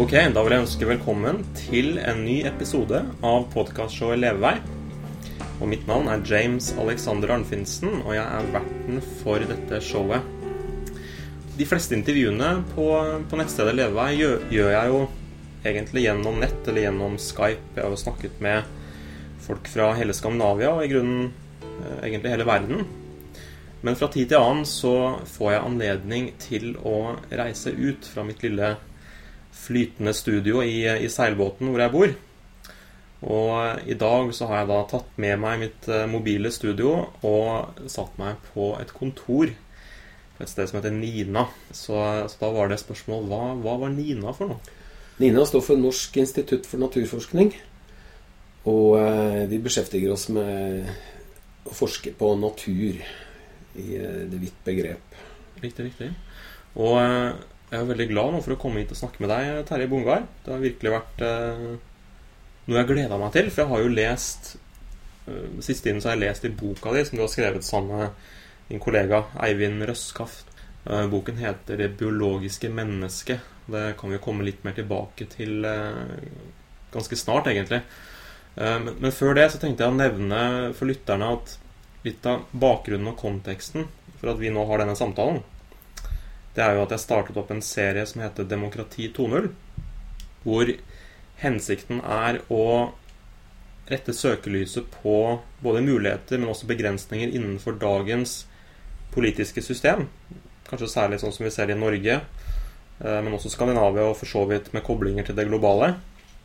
Ok, da vil jeg ønske velkommen til en ny episode av podcastshowet Levevei. Og mitt navn er James Alexander Arnfinsen, og jeg er verten for dette showet. De fleste intervjuene på nettstedet Levevei gjør jeg jo egentlig gjennom nett eller gjennom Skype. Jeg har jo snakket med folk fra hele Skandinavia og i grunnen egentlig hele verden. Men fra tid til annen så får jeg anledning til å reise ut fra mitt lille flytende studio i seilbåten hvor jeg bor. Og i dag så har jeg da tatt med meg mitt mobile studio og satt meg på et kontor på et sted som heter Nina. Så da var det spørsmål, hva var Nina for noe? Nina står for Norsk institutt for naturforskning, og vi beskjeftiger oss med å forske på natur i det vidt begrep. Riktig. Og jeg er veldig glad nå for å komme hit og snakke med deg, Terje Bongard. Det har virkelig vært noe jeg gledet meg til, for jeg har jo lest siste tiden så har jeg lest i boka di som du har skrevet sammen med din kollega Eivind Røskaft. Boken heter Det biologiske mennesket. Det kan vi komme litt mer tilbake til ganske snart egentlig. Men før det så tenkte jeg å nevne for lytterne at litt av bakgrunnen og konteksten for at vi nå har denne samtalen, det er jo at jeg startet opp en serie som heter Demokrati 2.0, hvor hensikten er å rette søkelyset på både muligheter, men også begrensninger innenfor dagens politiske system. Kanskje særlig sånn som vi ser det i Norge, men også Skandinavia og for så vidt med koblinger til det globale.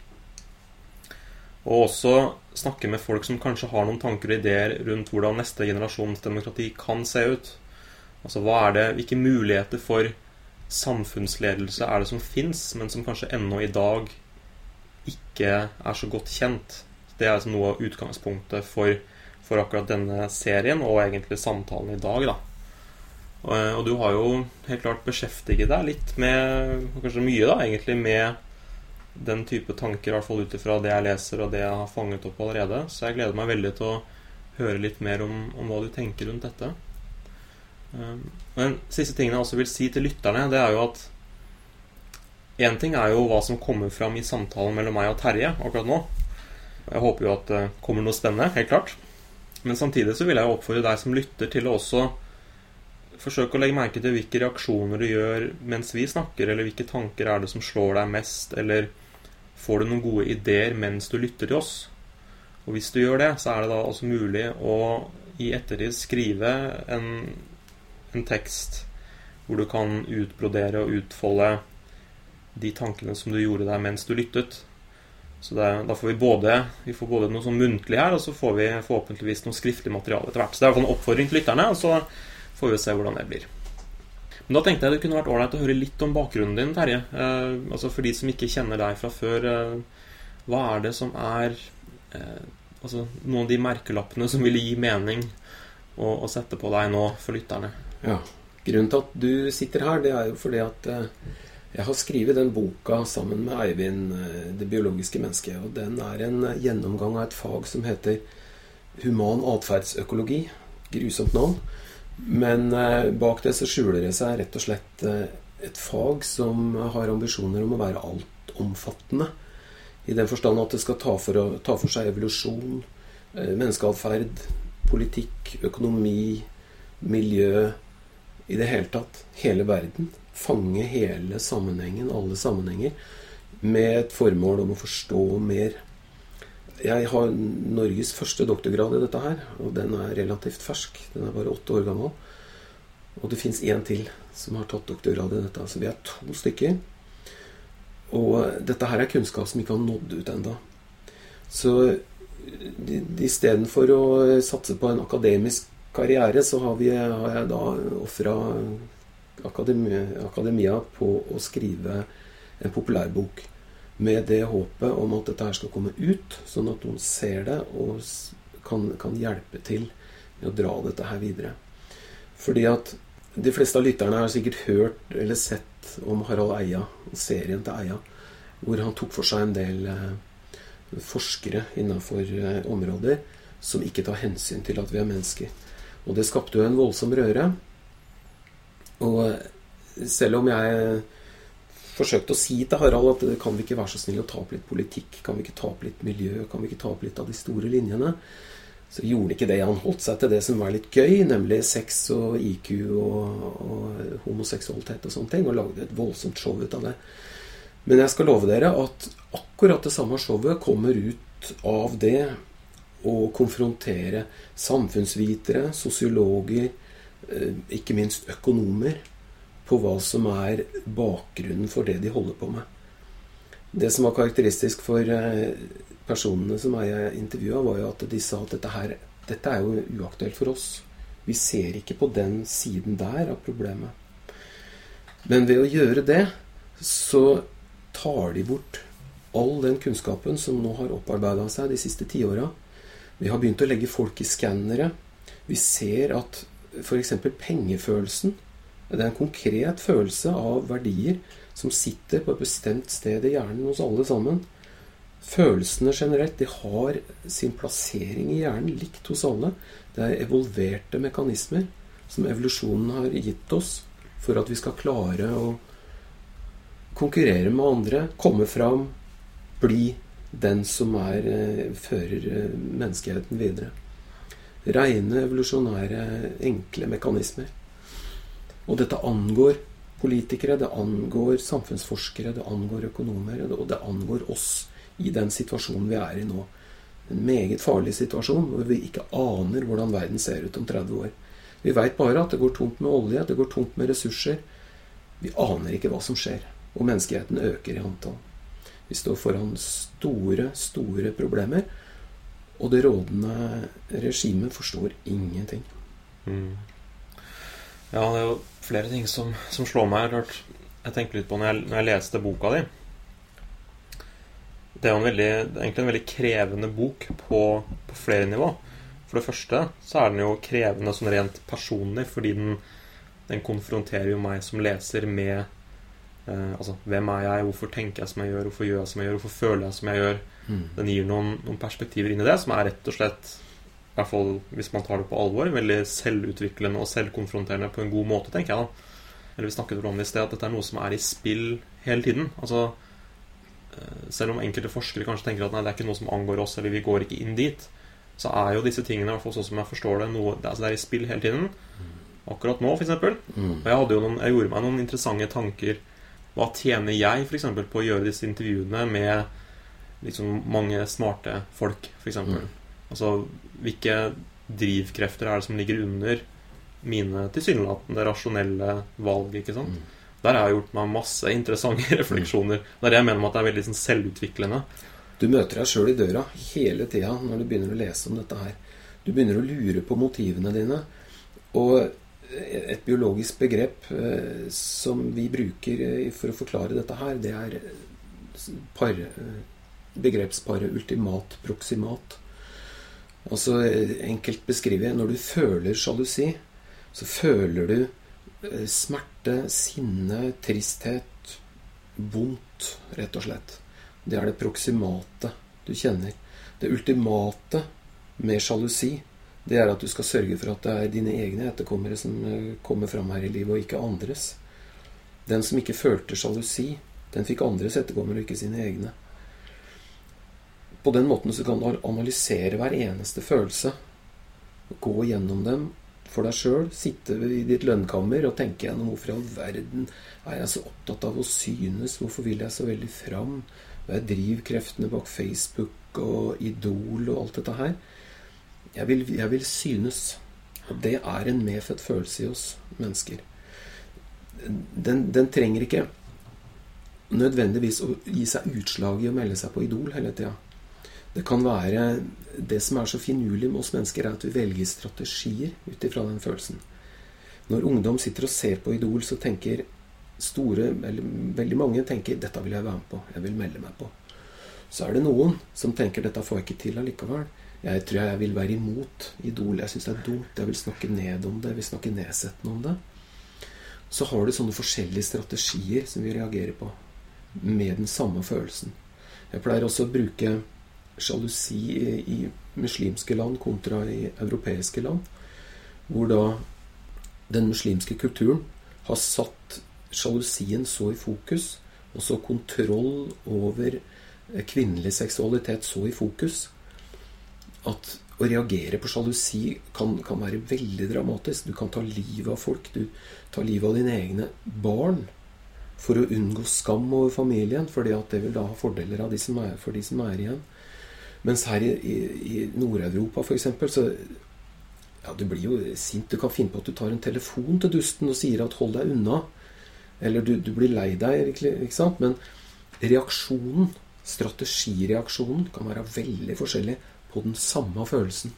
Og også snakke med folk som kanskje har noen tanker og ideer rundt hvordan neste generasjons demokrati kan se ut. Altså hvilke muligheter for samfunnsledelse er det som finnes, men som kanskje ennå i dag ikke er så godt kjent. Det er altså noe av utgangspunktet for akkurat denne serien, og egentlig samtalen i dag da. Og du har jo helt klart beskjeftiget deg litt med, kanskje mye da, egentlig med den type tanker, i hvert fall ut ifra det jeg leser og det jeg har fanget opp allerede. Så jeg gleder meg veldig til å høre litt mer om hva du tenker rundt dette. Men siste tingen jeg også vil si til lytterne, det er jo at en ting er jo hva som kommer fram i samtalen mellom meg og Terje akkurat nå. Jeg håper jo at det kommer noe spennende, helt klart. Men samtidig så vil jeg oppfordre deg som lytter til å også forsøke å legge merke til hvilke reaksjoner du gjør mens vi snakker, eller hvilke tanker er det som slår deg mest, eller får du noen gode ideer mens du lytter til oss. Og hvis du gjør det, så er det da også mulig å i ettertid skrive en tekst hvor du kan utbrodere og utfolde de tankene som du gjorde der mens du lyttet. Så da får vi får både noe sånn muntlig her, og så får vi forhåpentligvis noe skriftlig materiale etter hvert. Så det er i hvert fall en oppfordring til lytterne, og så får vi se hvordan det blir. Men da tenkte jeg det kunne vært ålreit å høre litt om bakgrunnen din, Terje. Altså for de som ikke kjenner deg fra før, hva er det som er altså noen av de merkelappene som ville gi mening å sette på deg nå for lytterne? Ja, grunnen til at du sitter her, det er jo fordi at jeg har skrevet den boka sammen med Eivind, Det biologiske mennesket, og den er en gjennomgang av et fag som heter human atferdsøkologi. Grusomt navn. Men bak det så skjuler det seg rett og slett et fag som har ambisjoner om å være altomfattende, i den forstand at det skal ta for seg evolusjon, menneskeatferd, politikk, økonomi, miljø, i det hele tatt, hele verden, fange hele sammenhengen, alle sammenhenger, med et formål om å forstå mer. Jeg har Norges første doktorgrad i dette her, og den er relativt fersk. Den er bare 8 år gammel. Og det finnes en til som har tatt doktorgrad i dette. Så vi er 2 stykker. Og dette her er kunnskap som ikke har nådd ut enda. Så i stedet for å satse på en akademisk karriere, så har jeg da offret akademia på å skrive en populærbok, med det håpet om at dette her skal komme ut, sånn at noen ser det og kan hjelpe til med å dra dette her videre. Fordi at de fleste av lytterne har sikkert hørt eller sett om Harald Eia, serien til Eia, hvor han tok for seg en del forskere innenfor områder som ikke tar hensyn til at vi er mennesker. Og det skapte jo en voldsom røre. Og selv om jeg forsøkt å si til Harald at kan vi ikke være så snill å ta opp litt politikk, kan vi ikke ta opp litt miljø, kan vi ikke ta opp litt av de store linjene, så gjorde han ikke det. Han holdt seg til det som var litt gøy, nemlig sex og IQ og homoseksualitet og sånne ting, og lagde et voldsomt show ut av det. Men jeg skal love dere at akkurat det samme showet kommer ut av det å konfrontere samfunnsvitere, sosiologer, ikke minst økonomer, på hva som er bakgrunnen for det de holder på med. Det som var karakteristisk for personene som jeg intervjuet, var jo at de sa at dette er jo uaktuelt for oss. Vi ser ikke på den siden der av problemet. Men ved å gjøre det, så tar de bort all den kunnskapen som nå har opparbeidet seg de siste 10 årene. Vi har begynt å legge folk i skannere. Vi ser at for eksempel pengefølelsen, det er en konkret følelse av verdier som sitter på et bestemt sted i hjernen hos alle sammen. Følelsene generelt, de har sin plassering i hjernen likt hos alle. Det er evolverte mekanismer som evolusjonen har gitt oss for at vi skal klare å konkurrere med andre, komme fram, bli den som fører menneskeheten videre. Rene evolusjonære, enkle mekanismer. Og dette angår politikere, det angår samfunnsforskere, det angår økonomer, og det angår oss i den situasjonen vi er i nå. En meget farlig situasjon, hvor vi ikke aner hvordan verden ser ut om 30 år. Vi vet bare at det går tomt med olje, det går tomt med ressurser. Vi aner ikke hva som skjer, og menneskeheten øker i antall. Vi står foran store, store problemer, og det rådende regimet forstår ingenting. Ja, det er jo flere ting som slår meg. Jeg tenker litt på når jeg leste boka di. Det er jo egentlig en veldig krevende bok på flere nivå. For det første så er den jo krevende sånn rent personlig, fordi den konfronterer jo meg som leser med altså, hvem er jeg, hvorfor tenker jeg som jeg gjør, hvorfor gjør jeg som jeg gjør, hvorfor føler jeg som jeg gjør. Den gir noen perspektiver inn i det, som er rett og slett, i hvert fall hvis man tar det på alvor, veldig selvutviklende og selvkonfronterende på en god måte, tenker jeg da. Eller vi snakket om det i sted, at dette er noe som er i spill hele tiden. Altså, selv om enkelte forskere kanskje tenker at nei, det er ikke noe som angår oss, eller vi går ikke inn dit, så er jo disse tingene, i hvert fall sånn som jeg forstår det, det er i spill hele tiden. Akkurat nå, for eksempel. Og jeg gjorde meg noen interessante tanker. Hva tjener jeg, for eksempel, på å gjøre disse intervjuene med liksom mange smarte folk, for eksempel? Altså, hvilke drivkrefter er det som ligger under mine tilsynelatende rasjonelle valg, ikke sant? Der har jeg gjort meg masse interessante refleksjoner. Der jeg mener at det er veldig sånn, selvutviklende. Du møter deg selv i døra hele tiden når du begynner å lese om dette her. Du begynner å lure på motivene dine. Og et biologisk begrep som vi bruker for å forklare dette her, det er begrepsparet ultimat proximat. Altså enkelt beskrivet, når du føler sjalusi, så føler du smerte, sinne, tristhet, vondt, rett og slett. Det er det proximate du kjenner. Det ultimate med sjalusi, det er at du skal sørge for at det er dine egne etterkommere som kommer fram her i livet, og ikke andres. Den som ikke følte sjalusi, den fikk andres etterkommere, og ikke sine egne. På den måten så kan du analysere hver eneste følelse, gå gjennom dem for deg selv, sitte i ditt lønnkammer og tenke gjennom hvorfor i all verden er jeg så opptatt av å synes, hvorfor vil jeg så veldig fram, hva er drivkreftene bak Facebook og Idol og alt dette her. Jeg vil synes, og det er en medfødt følelse i oss mennesker. Den trenger ikke nødvendigvis å gi seg utslag i å melde seg på Idol hele tiden. Det kan være, det som er så finurlig med oss mennesker, er at vi velger strategier ut ifra den følelsen. Når ungdom sitter og ser på Idol, så tenker veldig mange tenker, dette vil jeg være med på, jeg vil melde meg på. Så er det noen som tenker, dette får jeg ikke til allikevel. Jeg tror jeg vil være imot Idol, jeg synes det er dumt, jeg vil snakke ned om det, jeg vil snakke nedsettende om det. Så har du sånne forskjellige strategier som vi reagerer på, med den samme følelsen. Jeg pleier også å bruke sjalusi i muslimske land kontra i europeiske land, hvor da den muslimske kulturen har satt sjalusien så i fokus og så kontroll over kvinnelig seksualitet så i fokus, at å reagere på sjalusi kan være veldig dramatisk. Du kan ta livet av folk, du tar livet av dine egne barn, for å unngå skam over familien, fordi at det vil da ha fordeler av for de som er igjen. Mens her i Nord-Europa for eksempel, så ja, du blir jo sint. Du kan finne på at du tar en telefon til dusten og sier at hold deg unna, eller du blir lei deg, ikke sant? Men reaksjonen, strategireaksjonen, kan være veldig forskjellig på den samme følelsen.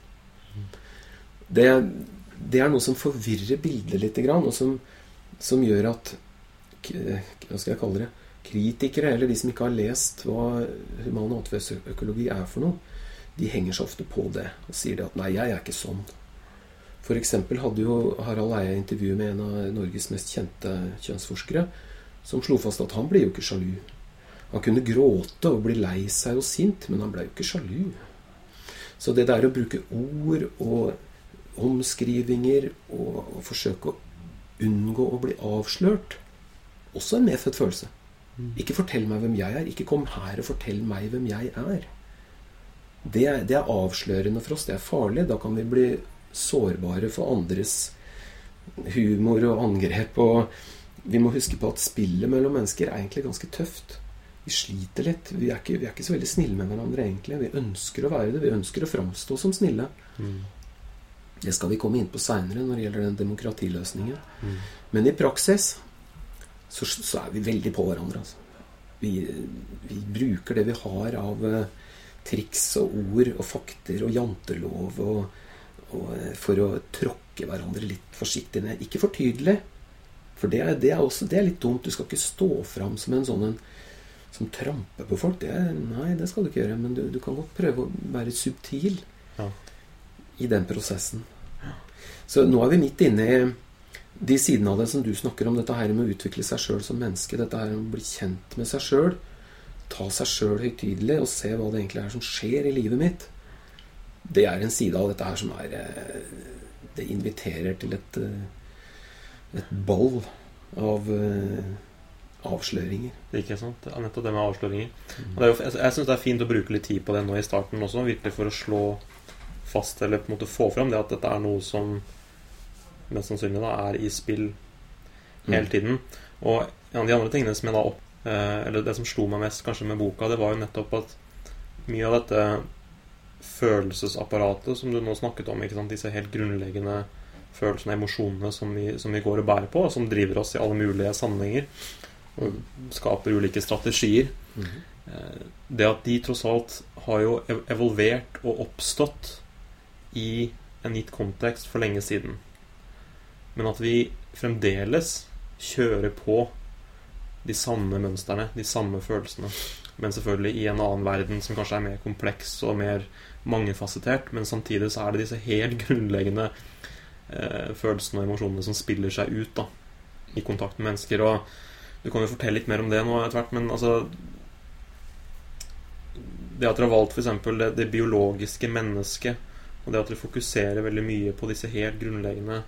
Det er noe som forvirrer bildet litt grann, og som gjør at, hva skal jeg kalle det, kritikere, eller de som ikke har lest hva human atferdsøkologi er for noe, de henger så ofte på det og sier det at nei, jeg er ikke sånn. For eksempel hadde jo Harald Eia intervju med en av Norges mest kjente kjønnsforskere, som slo fast at han ble jo ikke sjalu. Han kunne gråte og bli lei seg og sint, men han ble jo ikke sjalu. Så det der å bruke ord og omskrivinger og forsøke å unngå å bli avslørt, også en medfødt følelse. Ikke fortell meg hvem jeg er. Ikke kom her og fortell meg hvem jeg er. Det er avslørende for oss. Det er farlig. Da kan vi bli sårbare for andres humor og angrep. Og vi må huske på at spillet mellom mennesker er egentlig ganske tøft. Vi sliter litt. Vi er ikke så veldig snille med hverandre egentlig. Vi ønsker å være det. Vi ønsker å framstå som snille. Det skal vi komme inn på senere når det gjelder den demokratiløsningen. Men i praksis så er vi veldig på hverandre. Altså. Vi bruker det vi har av triks og ord og fakter og jantelov og for å tråkke hverandre litt forsiktig ned. Ikke for tydelig, for det er litt dumt. Du skal ikke stå fram som en sånn som tramper på folk. Nei, det skal du ikke gjøre, men du kan godt prøve å være subtil i den prosessen. Så nå er vi midt inne i de sidene av det som du snakker om, dette her med å utvikle seg selv som menneske, dette her med å bli kjent med seg selv, ta seg selv høytidelig og se hva det egentlig er som skjer i livet mitt. Det er en side av dette her som det inviterer til et ball av avsløringer. Det er ikke sant, det er nettopp det med avsløringer. Jeg synes det er fint å bruke litt tid på det nå i starten også, virkelig for å slå fast, eller på en måte få fram det at dette er noe som mest sannsynlig da er i spill hele tiden. Og en av de andre tingene som jeg eller det som slo meg mest kanskje med boka, det var jo nettopp at mye av dette følelsesapparatet som du nå snakket om, ikke sant? Disse helt grunnleggende følelsene og emosjonene som vi går og bærer på, og som driver oss i alle mulige sammenhenger og skaper ulike strategier. Det at de tross alt har jo evolvert og oppstått i en gitt kontekst for lenge siden. Men at vi fremdeles kjører på de samme mønsterne, de samme følelsene. Men selvfølgelig i en annen verden som kanskje er mer kompleks og mer mangefasettert. Men samtidig så er det disse helt grunnleggende følelsene og emosjonene som spiller seg ut da, i kontakt med mennesker. Og du kan jo fortelle litt mer om det nå etter hvert, men altså det at dere har valgt for eksempel det biologiske mennesket, og det at dere fokuserer veldig mye på disse helt grunnleggende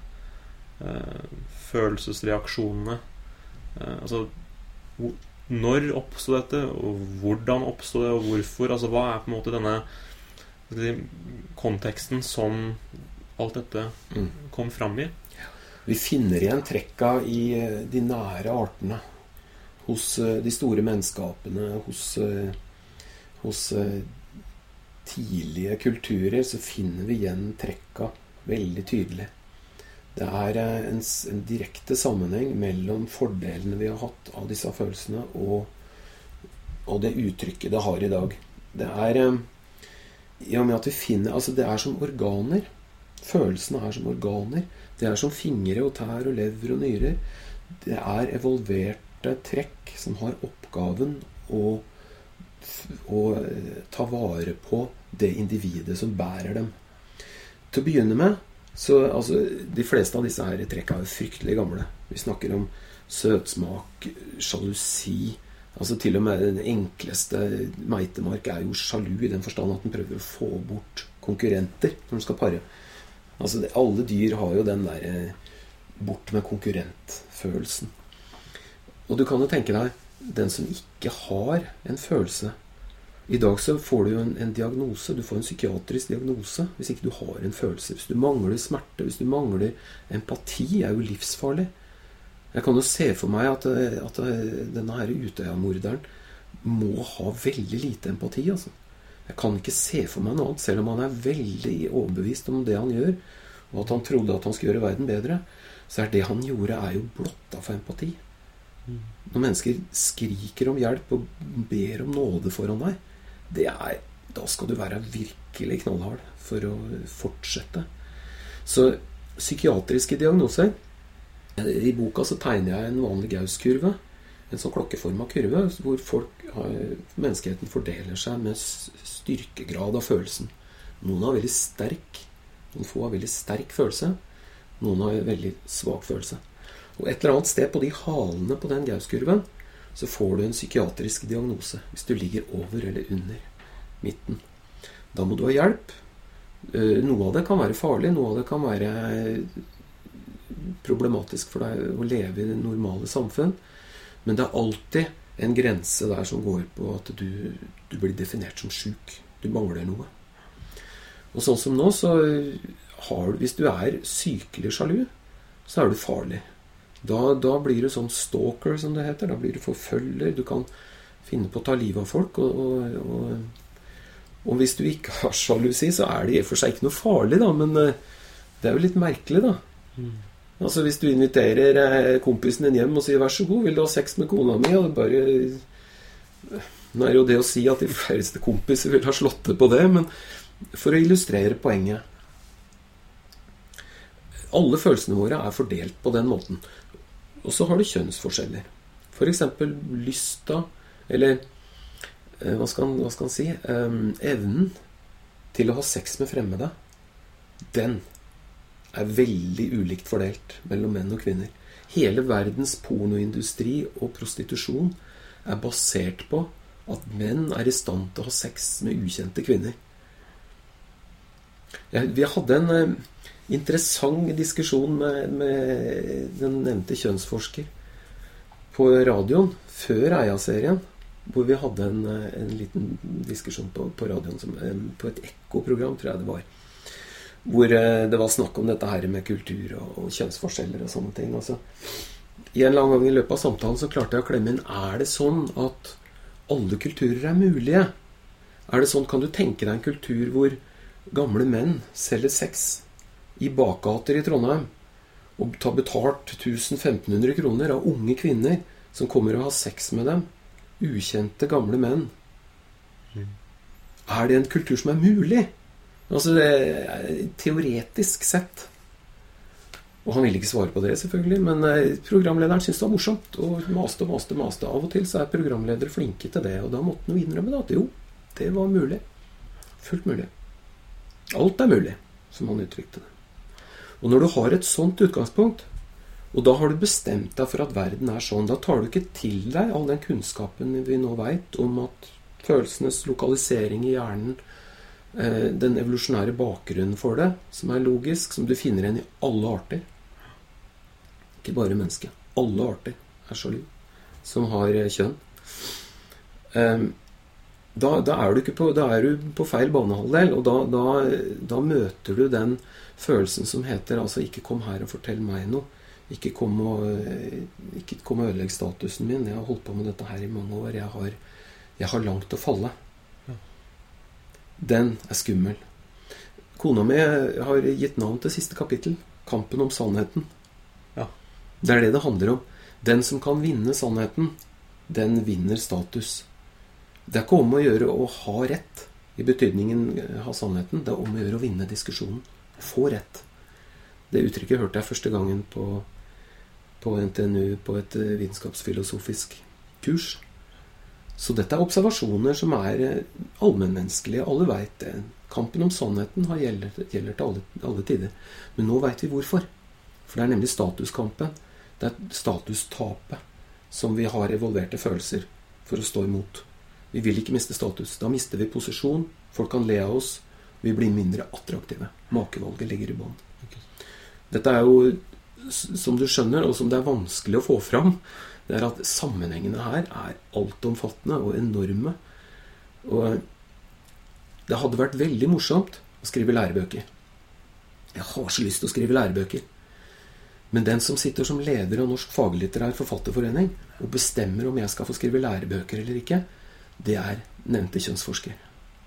følelsesreaksjonene, altså når oppstod dette, og hvordan oppstod det, og hvorfor, altså hva er på en måte denne konteksten som alt dette kom fram i? Vi finner igjen trekka i de nære artene, hos de store menneskapene, hos tidlige kulturer, så finner vi igjen trekka veldig tydelig. Det er en direkte sammenheng mellom fordelene vi har hatt av disse følelsene og det uttrykket det har i dag. Det er i og med at vi finner, altså det er som organer. Følelsene er som organer. Det er som fingre og tær og lever og nyrer. Det er evolverte trekk som har oppgaven å ta vare på det individet som bærer dem. Til å begynne med, så altså, de fleste av disse her trekkene er jo fryktelig gamle. Vi snakker om søtsmak, sjalusi. Altså til og med den enkleste meitemark er jo sjalu i den forstand at den prøver å få bort konkurrenter når den skal pare. Altså alle dyr har jo den der bort med konkurrentfølelsen. Og du kan jo tenke deg, den som ikke har en følelse. I dag så får du jo en diagnose. Du får en psykiatrisk diagnose hvis ikke du har en følelse. Hvis du mangler smerte, hvis du mangler empati, er jo livsfarlig. Jeg kan jo se for meg at denne her Utøya-morderen må ha veldig lite empati, altså. Jeg kan ikke se for meg noe annet, selv om han er veldig overbevist om det han gjør, og at han trodde at han skulle gjøre verden bedre, så det han gjorde er jo blotta for empati. Når mennesker skriker om hjelp og ber om nåde foran deg, da skal du være virkelig knallhard for å fortsette. Så psykiatriske diagnoser, i boka så tegner jeg en vanlig Gauss-kurve, en sånn klokkeformet kurve, hvor menneskeheten fordeler seg med styrkegrad av følelsen. Noen har veldig sterk, noen få har veldig sterk følelse, noen har veldig svak følelse. Og et eller annet sted på de halene på den Gauss-kurven, så får du en psykiatrisk diagnose, hvis du ligger over eller under midten. Da må du ha hjelp. Noe av det kan være farlig, noe av det kan være problematisk for deg å leve i det normale samfunn. Men det er alltid en grense der som går på at du blir definert som syk. Du mangler noe. Og sånn som nå, så hvis du er sykelig sjalu, så er du farlig. Da blir du sånn stalker, som det heter. Da blir du forfølger. Du kan finne på å ta livet av folk. Og hvis du ikke har sjalusi, så er det i og for seg ikke noe farlig, da. Men det er jo litt merkelig, da. Altså hvis du inviterer kompisen din hjem og sier 'vær så god, vil du ha sex med kona mi', og nå er jo det å si at de færreste kompiser vil ha slått det på det, men for å illustrere poenget, alle følelsene våre er fordelt på den måten. Og så har du kjønnsforskjeller. For eksempel lysta, eller hva skal han si, evnen til å ha sex med fremmede, den er veldig ulikt fordelt mellom menn og kvinner. Hele verdens pornoindustri og prostitusjon er basert på at menn er i stand til å ha sex med ukjente kvinner. Vi hadde en interessant diskusjon med den nevnte kjønnsforsker på radioen før Eia-serien, hvor vi hadde en liten diskusjon på radioen, på et ekkoprogram, tror jeg det var, hvor det var snakk om dette her med kultur og kjønnsforskjeller og sånne ting. Altså, i en lang gang i løpet av samtalen så klarte jeg å klemme inn, er det sånn at alle kulturer er mulige? Er det sånn, kan du tenke deg en kultur hvor gamle menn selger sex i bakgater i Trondheim og tar betalt 1000-1500 kroner av unge kvinner som kommer og har sex med dem? Ukjente gamle menn. Er det en kultur som er mulig? Altså teoretisk sett. Og han ville ikke svare på det selvfølgelig, men programlederen syntes det var morsomt og maste. Av og til så er programledere flinke til det, og da måtte han jo innrømme at jo, det var mulig. Fullt mulig. Alt er mulig, som han uttrykte det. Og når du har et sånt utgangspunkt, og da har du bestemt deg for at verden er sånn, da tar du ikke til deg all den kunnskapen vi nå vet om at følelsenes lokalisering i hjernen, den evolusjonære bakgrunnen for det, som er logisk, som du finner igjen i alle arter. Ikke bare mennesker. Alle arter er sjalu, som har kjønn. Da er du på feil banehalvdel, og da møter du den følelsen som heter, altså ikke kom her og fortell meg noe. Ikke kom og ødelegg statusen min. Jeg har holdt på med dette her i mange år. Jeg har langt å falle. Den er skummel. Kona mi har gitt navn til siste kapittel. Kampen om sannheten. Ja. Det er det det handler om. Den som kan vinne sannheten, den vinner status. Det er ikke om å gjøre å ha rett i betydningen ha sannheten. Det er om å gjøre å vinne diskusjonen. Få rett. Det uttrykket hørte jeg første gangen på NTNU på et vitenskapsfilosofisk kurs. Så dette er observasjoner som er allmennmenneskelige. Alle vet det. Kampen om sannheten gjelder til alle tider. Men nå vet vi hvorfor. For det er nemlig statuskampen. Det er statustapet som vi har evolverte følelser for å stå imot. Vi vil ikke miste status. Da mister vi posisjon. Folk kan le av oss. Vi blir mindre attraktive. Makevalget ligger i bånd. Dette er jo som du skjønner, og som det vanskelig å få fram, det at sammenhengene her altomfattende og enorme. Og det hadde vært veldig morsomt å skrive lærebøker. Jeg har så lyst til å skrive lærebøker. Men den som sitter som leder av Norsk Faglitterær Forfatterforening og bestemmer om jeg skal få skrive lærebøker eller ikke, det nevnte kjønnsforsker.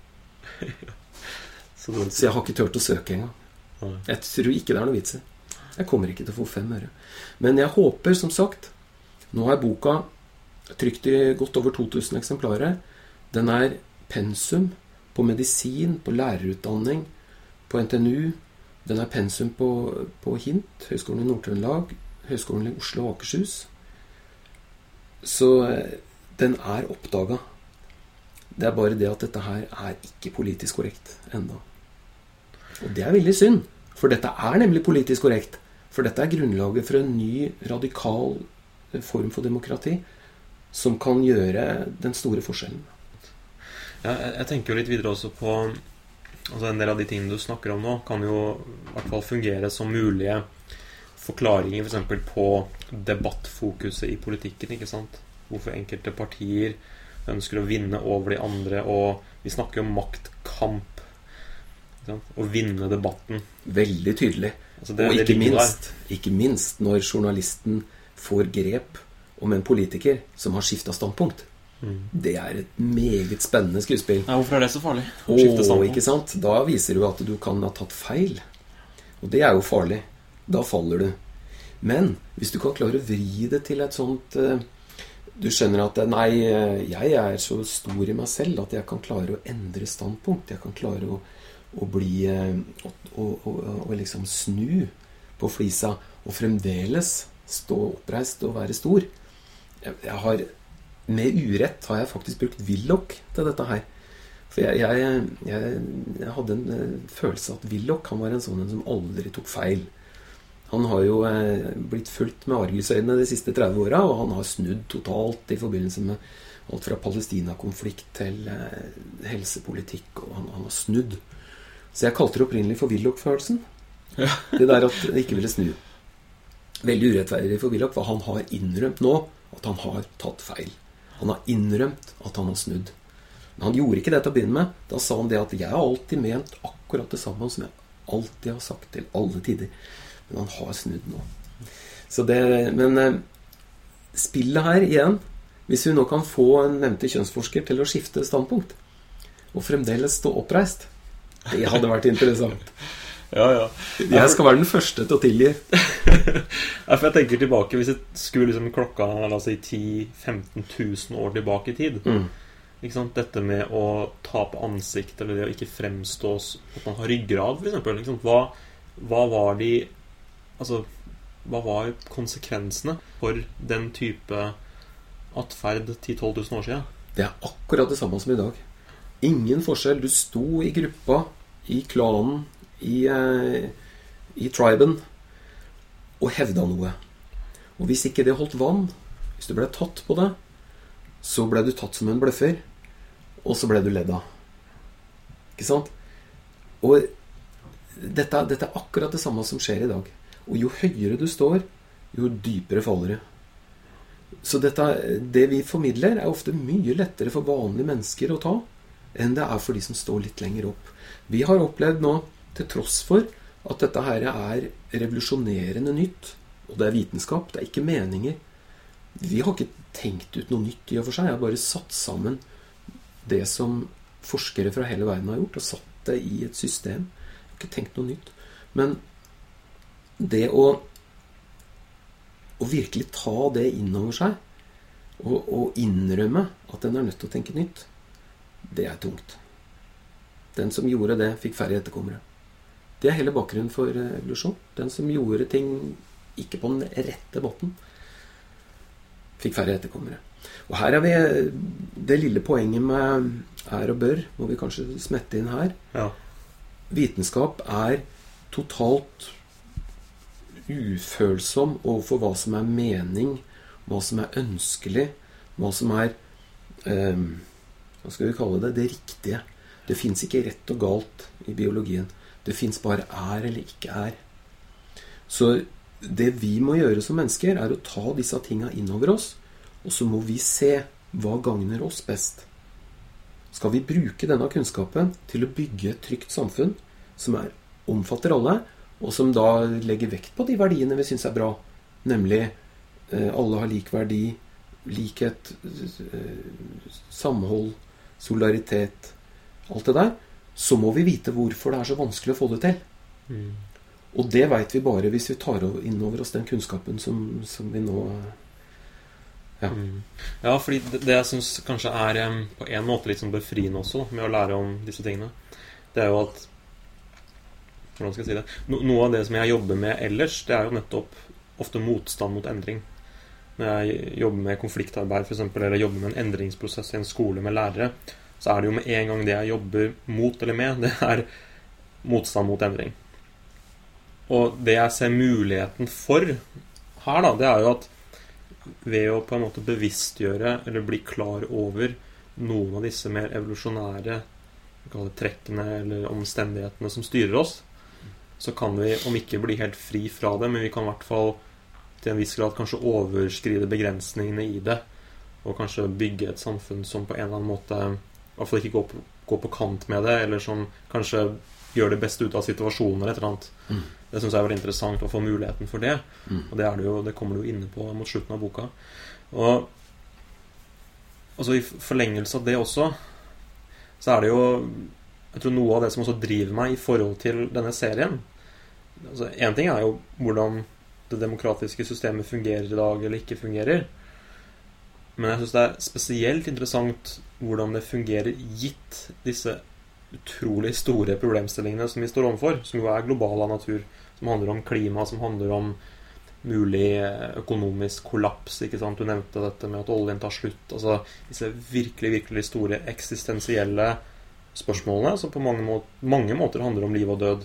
Så jeg har ikke tørt å søke engang. Jeg tror ikke det noe vits i. Jeg kommer ikke til å få 5 øre. Men jeg håper, som sagt, nå boka trykt i godt over 2000 eksemplarer. Den pensum på medisin, på lærerutdanning, på NTNU. Den pensum på HINT, Høgskolen i Nord-Trøndelag, Høgskolen i Oslo og Akershus. Så den oppdaget. Det bare det at dette her ikke politisk korrekt enda. Og det veldig synd, for dette nemlig politisk korrekt. For dette grunnlaget for en ny, radikal form for demokrati som kan gjøre den store forskjellen. Ja, jeg tenker jo litt videre også på en del av de tingene du snakker om nå kan jo i hvert fall fungere som mulige forklaringer for eksempel på debattfokuset i politikken, ikke sant? Hvorfor enkelte partier ønsker å vinne over de andre, og vi snakker om maktkamp, å vinne debatten. Veldig tydelig. Altså og ikke minst når journalisten får grep om en politiker som har skiftet standpunkt. Det et meget spennende skuespill. Ja, hvorfor det så farlig? Ikke sant? Da viser du at du kan ha tatt feil. Og det jo farlig. Da faller du. Men hvis du kan klare å vri det til et sånt du skjønner at nei, jeg så stor i meg selv at jeg kan klare å endre standpunkt. Jeg kan klare å bli og liksom snu på flisa og fremdeles stå oppreist og være stor. Med urett har jeg faktisk brukt Willoch til dette her. For jeg hadde en følelse at Willoch, han var en sånn som aldri tok feil. Han har jo blitt fulgt med argusøyne de siste 30 årene, og han har snudd totalt i forbindelse med alt fra Palestina-konflikt til helsepolitikk, og han har snudd. Så jeg kalte det opprinnelig for Willoch-følelsen. Ja. Det der at det ikke ville snu. Veldig urettferdig for Willoch, for han har innrømt nå at han har tatt feil. Han har innrømt at han har snudd. Men han gjorde ikke det til å begynne med. Da sa han det at jeg har alltid ment akkurat det samme som jeg alltid har sagt til alle tider. Men han har snudd nå. Men spillet her igjen, hvis vi nå kan få en nevnte kjønnsforsker til å skifte standpunkt, og fremdeles stå oppreist, det hadde vært interessant. Ja. Jeg skal være den første til å tilgi. For jeg tenker tilbake, hvis jeg skulle liksom klokka, la oss si 10-15 000 år tilbake i tid, ikke sant? Dette med å tape ansikt, eller det å ikke fremstå at man har ryggrad, for eksempel, liksom. Hva var hva var konsekvensene for den type atferd 10-12 000 år siden? Det akkurat det samme som i dag. Ingen forskjell. Du sto i gruppa, i klanen, i triben, og hevda noe. Og hvis ikke det holdt vann, hvis du ble tatt på det, så ble du tatt som en bløffer, og så ble du ledd av. Ikke sant? Og dette akkurat det samme som skjer i dag. Og jo høyere du står, jo dypere faller du. Så det vi formidler ofte mye lettere for vanlige mennesker å ta, enn det for de som står litt lenger opp. Vi har opplevd nå, til tross for at dette her revolusjonerende nytt, og det vitenskap, det ikke meninger. Vi har ikke tenkt ut noe nytt i og for seg. Jeg har bare satt sammen det som forskere fra hele verden har gjort, og satt det i et system. Jeg har ikke tenkt noe nytt. Men det å virkelig ta det inn over seg, og innrømme at den nødt til å tenke nytt, det tungt. Den som gjorde det, fikk færre etterkommere. Det hele bakgrunnen for evolusjon. Den som gjorde ting ikke på den rette måten, fikk færre etterkommere. Og her vi det lille poenget med og bør, må vi kanskje smette inn her. Ja. Vitenskap totalt ufølsom overfor hva som mening, hva som ønskelig, hva som hva skal vi kalle det riktige. Det finnes ikke rett og galt i biologien. Det finnes bare eller ikke Så det vi må gjøre som mennesker, å ta disse tingene inn over oss, og så må vi se hva gagner oss best. Skal vi bruke denne kunnskapen til å bygge et trygt samfunn som omfatter alle, og som da legger vekt på de verdiene vi synes bra, nemlig alle har lik verdi, likhet, samhold, solidaritet, alt det der, så må vi vite hvorfor det så vanskelig å få det til. Og det vet vi bare hvis vi tar inn over oss den kunnskapen som vi nå Ja, fordi det jeg synes kanskje på en måte litt sånn befriende også med å lære om disse tingene, det jo at hvordan skal jeg si det? Noe av det som jeg jobber med ellers, det jo nettopp ofte motstand mot endring. Når jeg jobber med konfliktarbeid for eksempel, eller jobber med en endringsprosess i en skole med lærere, så det jo med en gang det jeg jobber mot eller med, det motstand mot endring. Og det jeg ser muligheten for her da, det jo at ved å på en måte bevisstgjøre eller bli klar over noen av disse mer evolusjonære trekkene eller omstendighetene som styrer oss, så kan vi, om ikke bli helt fri fra det, men vi kan i hvert fall til en viss grad kanskje overskride begrensningene i det, og kanskje bygge et samfunn som på en eller annen måte i hvert fall ikke gå på kant med det, eller som kanskje gjør det beste ut av situasjoner et eller annet. Det synes jeg veldig interessant å få muligheten for det, og det kommer du jo inne på mot slutten av boka. Og altså, i forlengelse av det også, så det jo jeg tror noe av det som også driver meg i forhold til denne serien. Altså, en ting jo hvordan det demokratiske systemet fungerer i dag eller ikke fungerer, men jeg synes det spesielt interessant hvordan det fungerer gitt disse utrolig store problemstillingene som vi står overfor, som jo global av natur, som handler om klima, som handler om mulig økonomisk kollaps, ikke sant? Du nevnte dette med at oljen tar slutt, altså disse virkelig, virkelig store eksistensielle spørsmålene, som på mange måter handler om liv og død.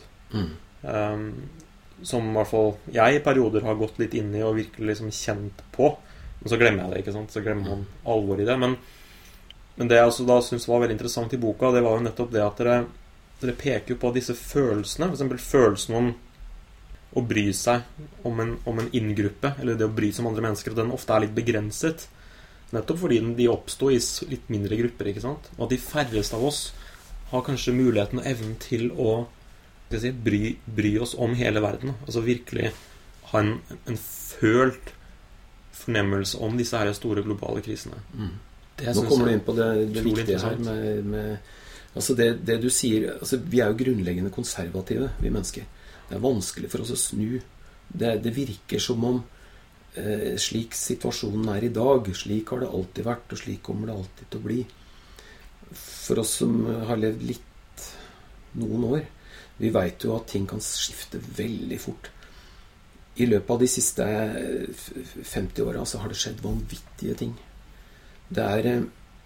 Som i hvert fall jeg i perioder har gått litt inn i og virkelig liksom kjent på, men så glemmer jeg det, ikke sant? Så glemmer man alvor i det, men det jeg også da synes var veldig interessant i boka, det var jo nettopp det at dere peker jo på disse følelsene, for eksempel følelsen om å bry seg om en inngruppe, eller det å bry seg om andre mennesker, og den ofte litt begrenset, nettopp fordi de oppstår i litt mindre grupper, ikke sant? Og at de færreste av oss har kanskje muligheten og evnen til å bry oss om hele verden, altså virkelig ha en følt fornemmelse om disse her store globale krisene. Nå kommer du inn på det viktige her med altså det du sier, altså vi jo grunnleggende konservative, vi mennesker. Det vanskelig for oss å snu. Det virker som om slik situasjonen i dag, slik har det alltid vært, og slik kommer det alltid til å bli. For oss som har levd noen år, vi vet jo at ting kan skifte veldig fort. I løpet av de siste 50 årene så har det skjedd vanvittige ting. Det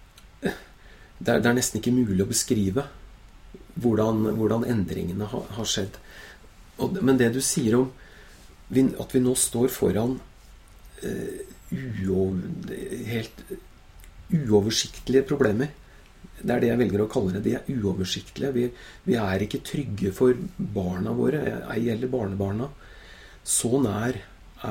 nesten ikke mulig å beskrive hvordan endringene har skjedd. Men det du sier om at vi nå står foran helt uoversiktlige problemer, det det jeg velger å kalle det. De uoversiktlige. Vi ikke trygge for barna våre, eller barnebarna. Så nær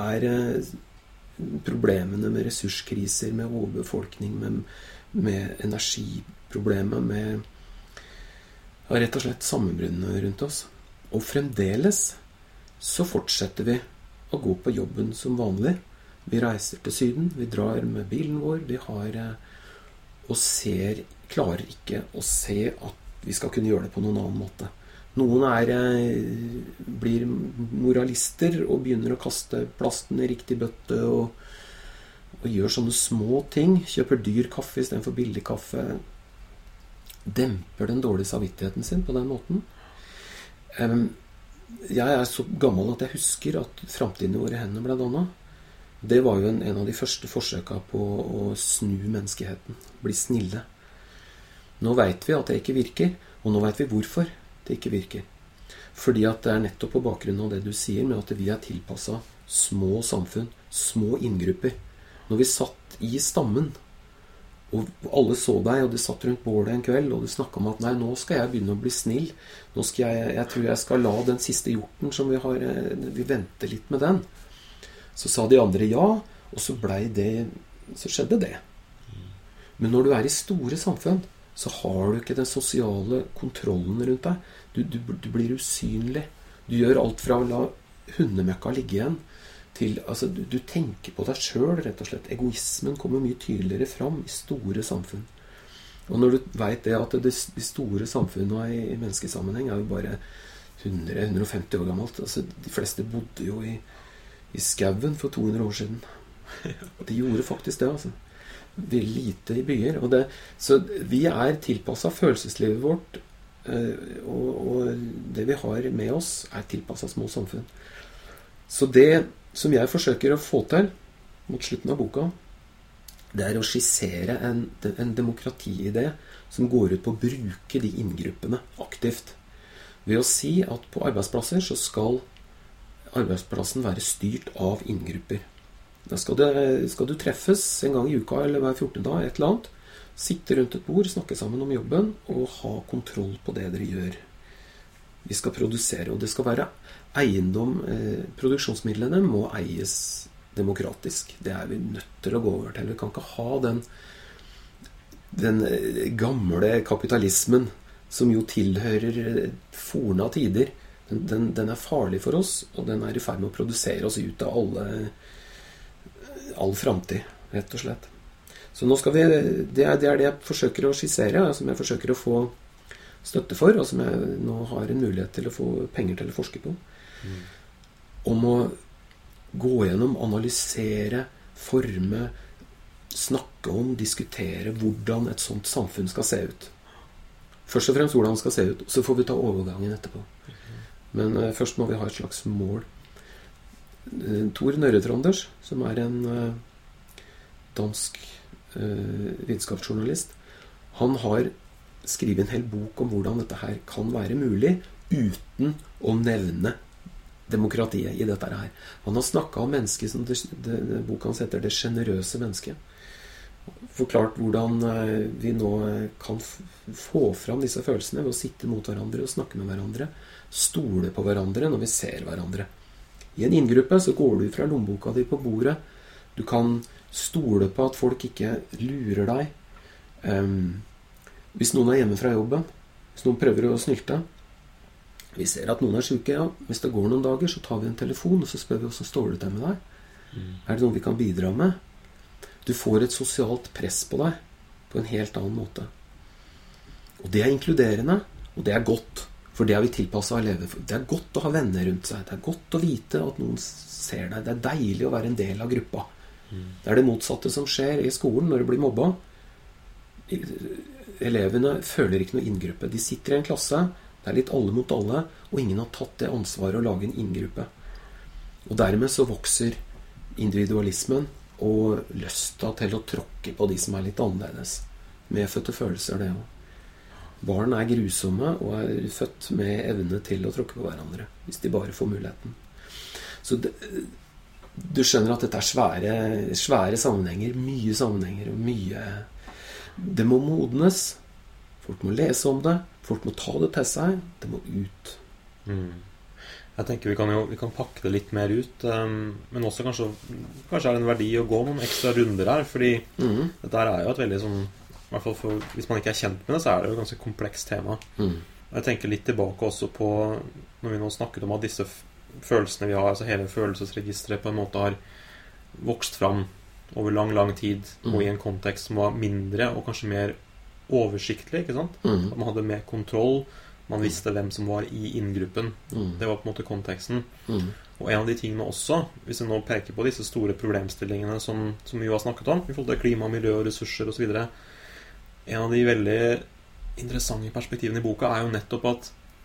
problemene med ressurskriser, med overbefolkning, med energiproblemer, med rett og slett sammenbruddene rundt oss. Og fremdeles så fortsetter vi å gå på jobben som vanlig. Vi reiser til Syden, vi drar med bilen vår, vi har og klarer ikke å se at vi skal kunne gjøre det på noen annen måte. Noen blir moralister og begynner å kaste plasten i riktig bøtte og gjør sånne små ting. Kjøper dyr kaffe i stedet for billig kaffe. Demper den dårlige samvittigheten sin på den måten. Jeg så gammel at jeg husker at Fremtiden i våre hender ble dannet. Det var jo en av de første forsøkene på å snu menneskeheten. Bli snille. Nå vet vi at det ikke virker, og nå vet vi hvorfor det ikke virker. Fordi at det nettopp på bakgrunn av det du sier, med at vi tilpasset små samfunn, små inngrupper. Når vi satt i stammen, og alle så deg, og du satt rundt bålet en kveld, og du snakket om at nei, nå skal jeg begynne å bli snill. Nå skal jeg tror jeg skal la den siste hjorten som vi venter litt med den. Så sa de andre ja, og så skjedde det. Men når du er i store samfunn, så har du ikke den sosiale kontrollen rundt deg. Du blir usynlig. Du gjør alt fra å la hundemøkka ligge igjen til, altså, du tenker på deg selv, rett og slett. Egoismen kommer mye tydeligere fram i store samfunn. Og når du vet det at de store samfunnene i menneskesammenheng er jo bare 100-150 år gammelt. Altså, de fleste bodde jo i skauen for 200 år siden. De gjorde faktisk det, altså. Veldig lite i byer. Så vi er tilpasset følelseslivet vårt, og det vi har med oss er tilpasset små samfunn. Så det som jeg forsøker å få til mot slutten av boka, det er å skissere en demokratiidé som går ut på å bruke de inngruppene aktivt. Ved å si at på arbeidsplasser så skal arbeidsplassen være styrt av inngrupper. Da skal du treffes en gang i uka eller hver 14. dag, et eller annet, sitte rundt et bord, snakke sammen om jobben og ha kontroll på det dere gjør. Vi skal produsere, og det skal være eiendom. Produksjonsmidlene må eies demokratisk. Det er vi nødt til å gå over til. Vi kan ikke ha den gamle kapitalismen som jo tilhører forna tider. Den er farlig for oss, og den er i ferd med å produsere oss ut av all fremtid, rett og slett. Så nå skal det er det jeg forsøker å skissere, som jeg forsøker å få støtte for, og som jeg nå har en mulighet til å få penger til å forske på. Om å gå gjennom, analysere, forme, snakke om, diskutere hvordan et sånt samfunn skal se ut. Først og fremst hvordan det skal se ut, så får vi ta overgangen etterpå. Men først må vi ha et slags mål. Tor Nørretranders, som er en dansk vitenskapsjournalist, han har skrevet en hel bok om hvordan dette her kan være mulig uten å nevne demokratiet i dette her. Han har snakket om mennesket som boka hans heter Det generøse mennesket. Forklart hvordan vi nå kan få fram disse følelsene ved å sitte mot hverandre og snakke med hverandre, stole på hverandre når vi ser hverandre. I en inngruppe så går du fra lommeboka di på bordet. Du kan stole på at folk ikke lurer deg. Hvis noen er hjemme fra jobben, hvis noen prøver å snylte, vi ser at noen er syke, ja. Hvis det går noen dager, så tar vi en telefon, og så spør vi hvordan står det til med deg. Er det noe vi kan bidra med? Du får et sosialt press på deg på en helt annen måte. Og det er inkluderende, og det er godt. For det har vi tilpasset å leve for. Det er godt å ha venner rundt seg. Det er godt å vite at noen ser deg. Det er deilig å være en del av gruppa. Det er det motsatte som skjer i skolen når det blir mobba. Elevene føler ikke noe inngruppe. De sitter i en klasse, det er litt alle mot alle, og ingen har tatt det ansvaret å lage en inngruppe. Og dermed så vokser individualismen og lysta til å tråkke på de som er litt annerledes. Medfødte følelser, det også. Barn er grusomme og er født med evne til å tråkke på hverandre, hvis de bare får muligheten. Så du skjønner at dette er svære sammenhenger, mye sammenhenger, og mye. Det må modnes. Folk må lese om det. Folk må ta det til seg. Det må ut. Jeg tenker vi kan pakke det litt mer ut, men også kanskje er det en verdi å gå noen ekstra runder her, fordi dette er jo et veldig sånn, i hvert fall hvis man ikke er kjent med det, så er det jo et ganske komplekst tema. Jeg tenker litt tilbake også på når vi nå snakket om at disse følelsene vi har, altså hele følelsesregisteret på en måte har vokst fram over lang tid, og i en kontekst som var mindre og kanskje mer oversiktlig, ikke sant? At man hadde mer kontroll, man visste hvem som var i inngruppen. Det var på en måte konteksten. Og en av de tingene også, hvis vi nå peker på disse store problemstillingene som vi har snakket om, i forhold til klima, miljø og ressurser og så videre, en av de veldig interessante perspektivene i boka er jo nettopp at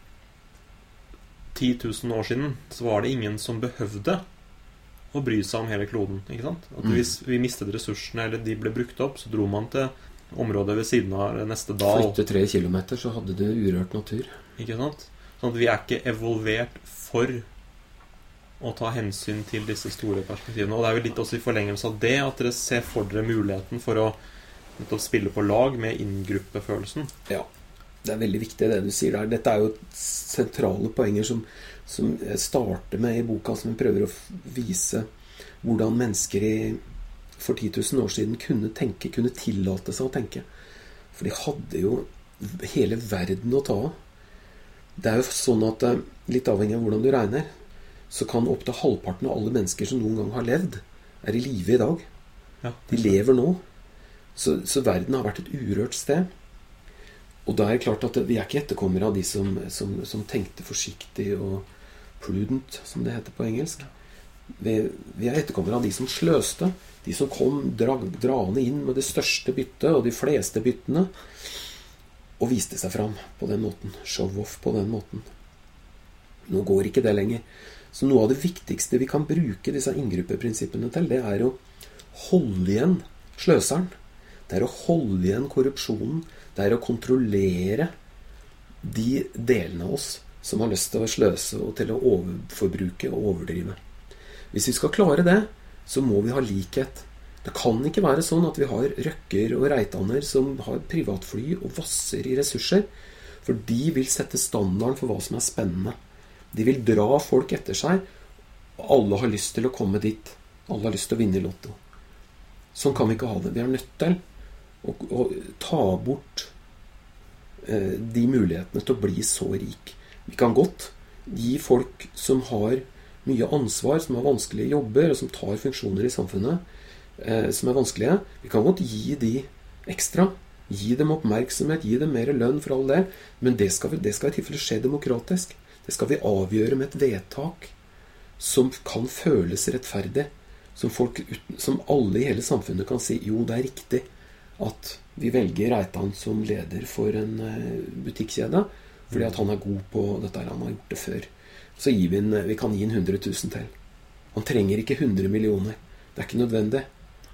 10 000 år siden så var det ingen som behøvde å bry seg om hele kloden, ikke sant? At hvis vi mistet ressursene eller de ble brukt opp, så dro man til området ved siden av neste dal. Flytte 3 kilometer, så hadde du urørt natur. Ikke sant? Sånn at vi er ikke evolvert for å ta hensyn til disse store perspektivene. Og det er jo litt også i forlengelse av det at dere ser for dere muligheten for å spille på lag med inngruppefølelsen. Ja, det er veldig viktig det du sier der. Dette er jo sentrale poenger som jeg starter med i boka, som jeg prøver å vise hvordan mennesker for 10 000 år siden kunne tenke, kunne tillate seg å tenke. For de hadde jo hele verden å ta av. Det jo sånn at, litt avhengig av hvordan du regner, så kan opp til halvparten av alle mennesker som noen gang har levd, i live i dag. Ja. De lever nå. Så verden har vært et urørt sted. Og da det klart at vi ikke etterkommere av de som tenkte forsiktig og prudent, som det heter på engelsk. Vi etterkommere av de som sløste, de som kom dragende inn med det største byttet og de fleste byttene, og viste seg fram på den måten, show-off på den måten. Nå går ikke det lenger. Så noe av det viktigste vi kan bruke disse inngrupeprinsippene til, det å holde igjen sløseren. Det å holde igjen korrupsjonen. Det å kontrollere de delene av oss som har lyst til å sløse og til å overforbruke og overdrive. Hvis vi skal klare det, så må vi ha likhet. Det kan ikke være sånn at vi har Røkker og Reitaner som har privatfly og vasser i ressurser, for de vil sette standarden for hva som spennende. De vil dra folk etter seg, og alle har lyst til å komme dit. Alle har lyst til å vinne i lotto. Sånn kan vi ikke ha det. Vi nødt til å ta bort de mulighetene til å bli så rik. Vi kan godt gi folk som har mye ansvar, som har vanskelige jobber, og som tar funksjoner i samfunnet, som vanskelige. Vi kan godt gi de ekstra. Gi dem oppmerksomhet, gi dem mer lønn for all del, men det skal i tilfelle skje demokratisk. Det skal vi avgjøre med et vedtak som kan føles rettferdig, som alle i hele samfunnet kan si, jo, det riktig at vi velger Reitan som leder for en butikkjede, fordi at han god på dette, han har gjort det før. Så vi kan gi en 100 000 til. Han trenger ikke 100 millioner. Det ikke nødvendig.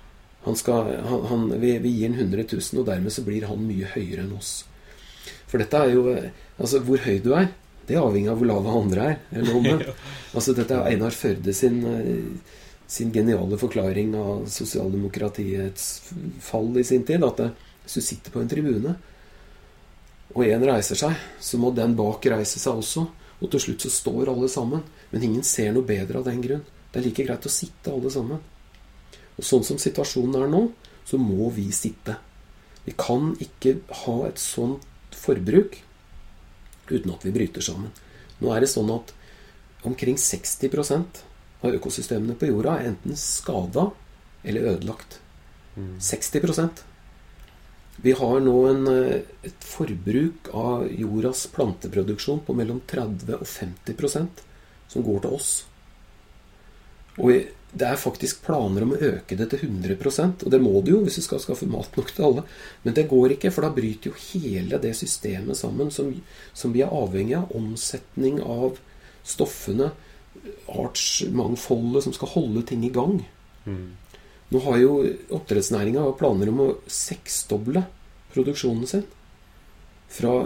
Vi gir en 100 000, og dermed så blir han mye høyere enn oss. For dette jo, altså hvor høy du det avhengig av hvor lave andre eller altså dette Einar Førde sin geniale forklaring av sosialdemokratiets fall i sin tid, at hvis du sitter på en tribune, og en reiser seg, så må den bak reise seg også, og til slutt så står alle sammen, men ingen ser noe bedre av den grunn. Det like greit å sitte alle sammen. Og sånn som situasjonen nå, så må vi sitte. Vi kan ikke ha et sånt forbruk uten at vi bryter sammen. Nå det sånn at omkring 60% av økosystemene på jorda enten skadet eller ødelagt. 60%. Vi har nå et forbruk av jordas planteproduksjon på mellom 30 og 50% som går til oss. Og det faktisk planer om å øke det til 100%, og det må det jo hvis vi skal skaffe mat nok til alle. Men det går ikke, for da bryter jo hele det systemet sammen som vi avhengig av. Omsetning av stoffene, artsmangfoldet som skal holde ting i gang. Nå har jo oppdrettsnæringen planer om å seksdoble produksjonen sin. Fra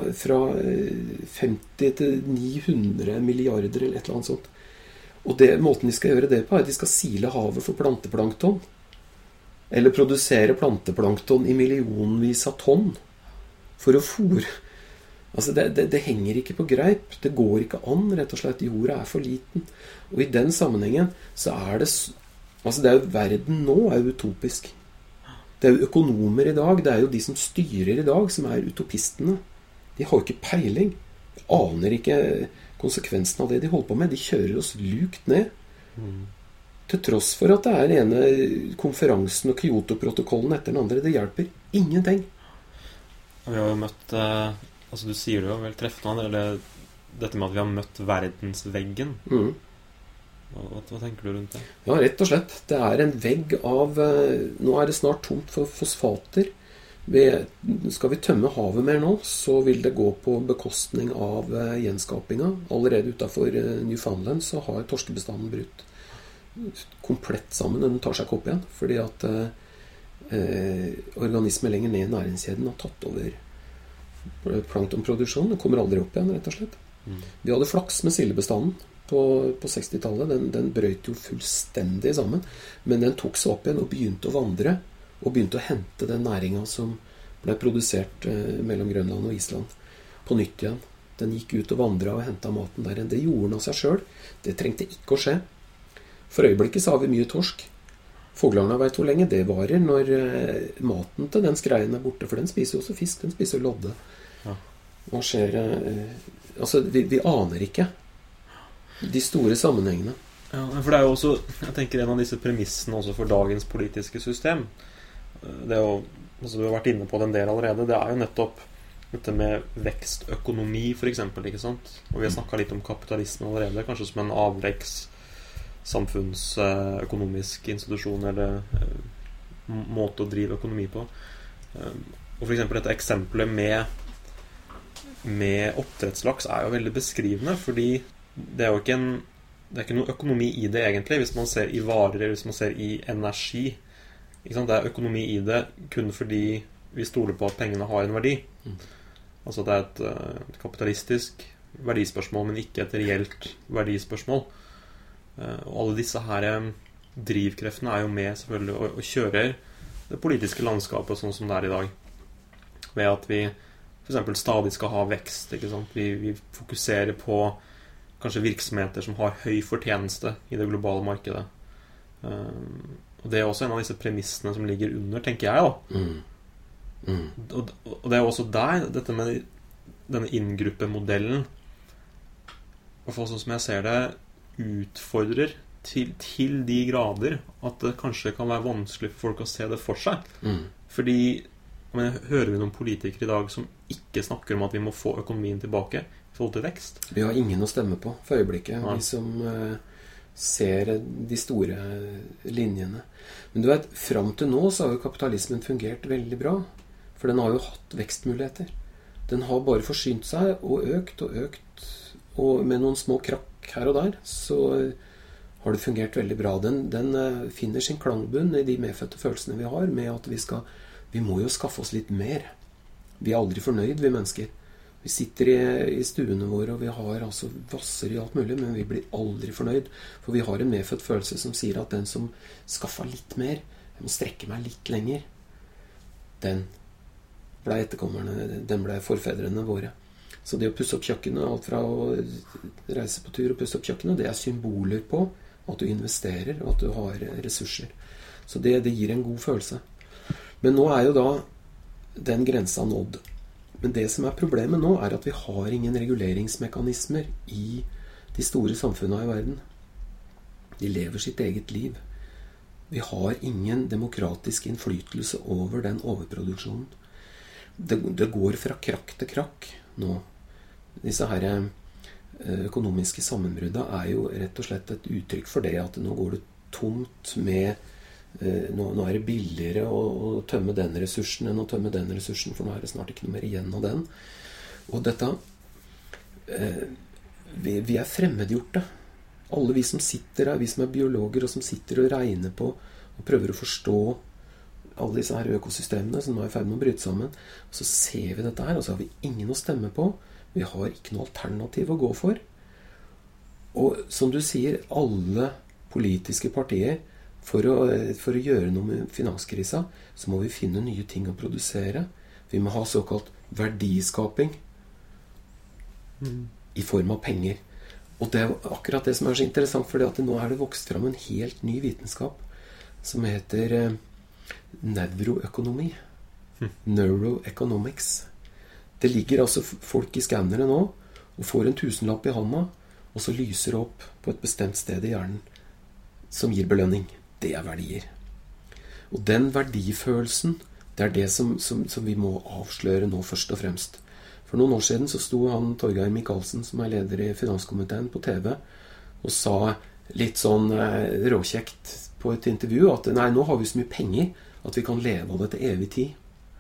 50 til 900 milliarder eller et eller annet sånt. Og måten de skal gjøre det på at de skal sile havet for planteplankton. Eller produsere planteplankton i millionvis av tonn for å fôre. Altså det henger ikke på greip. Det går ikke an, rett og slett. Jorda for liten. Og i den sammenhengen så det altså det jo verden nå utopisk. Det jo økonomer i dag, det jo de som styrer i dag som utopistene. De har jo ikke peiling. De aner ikke konsekvensen av det de holder på med. De kjører oss lukt ned. Til tross for at det den ene konferansen og Kyoto-protokollen etter den andre. Det hjelper ingenting. Vi har jo møtt, altså du sier det jo vel treffende, eller dette med at vi har møtt verdensveggen. Hva tenker du rundt det? Ja, rett og slett. Det en vegg av, nå det snart tomt for fosfater. Skal vi tømme havet mer nå, så vil det gå på bekostning av gjenskapinga. Allerede utenfor Newfoundland så har torskebestanden brutt komplett sammen. Den tar seg ikke opp igjen, fordi at organismer lenger ned i næringskjeden har tatt over planktonproduksjonen. Den kommer aldri opp igjen, rett og slett. Vi hadde flaks med sildebestanden på 60-tallet. Den brøt jo fullstendig sammen, men den tok seg opp igjen og begynte å vandre, og begynte å hente den næringen som ble produsert mellom Grønland og Island på nytt igjen. Den gikk ut og vandret og hentet maten der. Det gjorde den av seg selv. Det trengte ikke å skje. For øyeblikket så har vi mye torsk. Fåglerne vet hvor lenge det varer når maten til den skreien borte, for den spiser jo også fisk, den spiser lodde. Ja. Hva skjer? Altså, vi aner ikke de store sammenhengene. Ja, for det jo også, jeg tenker en av disse premissene også for dagens politiske system, det jo, altså du har vært inne på den del allerede, det jo nettopp dette med vekstøkonomi for eksempel, ikke sant? Og vi har snakket litt om kapitalisme allerede, kanskje som en avleggs samfunnsøkonomisk institusjon eller måte å drive økonomi på. Og for eksempel dette eksempelet med oppdrettslaks jo veldig beskrivende, fordi det jo ikke det ikke noe økonomi i det egentlig, hvis man ser i varer eller hvis man ser i energi. Ikke sant? Det økonomi i det kun fordi vi stoler på at pengene har en verdi. Altså det et kapitalistisk verdispørsmål, men ikke et reelt verdispørsmål. Og alle disse her drivkreftene jo med selvfølgelig å kjøre det politiske landskapet sånn som det i dag. Ved at vi for eksempel stadig skal ha vekst, ikke sant? Vi fokuserer på kanskje virksomheter som har høy fortjeneste i det globale markedet. Og det også en av disse premissene som ligger under, tenker jeg da. Og det også der, dette med denne inngruppemodellen, i hvert fall sånn som jeg ser det, utfordrer til de grader at det kanskje kan være vanskelig for folk å se det for seg. Fordi hører vi noen politikere i dag som ikke snakker om at vi må få økonomien tilbake i forhold til vekst? Vi har ingen å stemme på for øyeblikket, ja. Vi som ser de store linjene. Men du vet, frem til nå så har jo kapitalismen fungert veldig bra, for den har jo hatt vekstmuligheter. Den har bare forsynt seg og økt, og med noen små krakk her og der, så har det fungert veldig bra. Den finner sin klangbunn i de medfødte følelsene vi har, med at vi må jo skaffe oss litt mer. Vi aldri fornøyd, vi mennesker. Vi sitter i stuene våre, og vi har altså vasser i alt mulig, men vi blir aldri fornøyd. For vi har en medfødt følelse som sier at den som skaffer litt mer, jeg må strekke meg litt lenger, den ble etterkommerne, den ble forfedrene våre. Så det å pusse opp kjøkkenet, alt fra å reise på tur og pusse opp kjøkkenet, det symboler på at du investerer, og at du har ressurser. Så det gir en god følelse. Men nå jo da den grensa nådd. Men det som problemet nå at vi har ingen reguleringsmekanismer i de store samfunnene i verden. De lever sitt eget liv. Vi har ingen demokratisk innflytelse over den overproduksjonen. Det går fra krakk til krakk nå. Disse her økonomiske sammenbruddene jo rett og slett et uttrykk for det at nå går det tomt med nå det billigere å tømme den ressursen enn å tømme den ressursen, for nå det snart ikke noe mer igjen av den. Og dette vi fremmedgjorte. Alle vi som sitter her, vi som biologer og som sitter og regner på og prøver å forstå alle disse her økosystemene som nå i ferd med å bryte sammen, og så ser vi dette her, og så har vi ingen å stemme på. Vi har ikke noe alternativ å gå for. Og som du sier, alle politiske partier, for å gjøre noe med finanskrisa, så må vi finne nye ting å produsere. Vi må ha såkalt verdiskaping i form av penger. Og det akkurat det som så interessant, fordi at nå det vokst fram en helt ny vitenskap som heter neuroøkonomi. Neuroeconomics. Det ligger altså folk i skannere nå og får en 1000-lapp i hånda, og så lyser det opp på et bestemt sted i hjernen som gir belønning. Det verdier. Og den verdifølelsen, det det som vi må avsløre nå først og fremst. For noen år siden så sto han Torgeir Micaelsen, som leder i finanskomiteen, på TV, og sa litt sånn råkjekt på et intervju at nei, nå har vi så mye penger at vi kan leve av det til evig tid.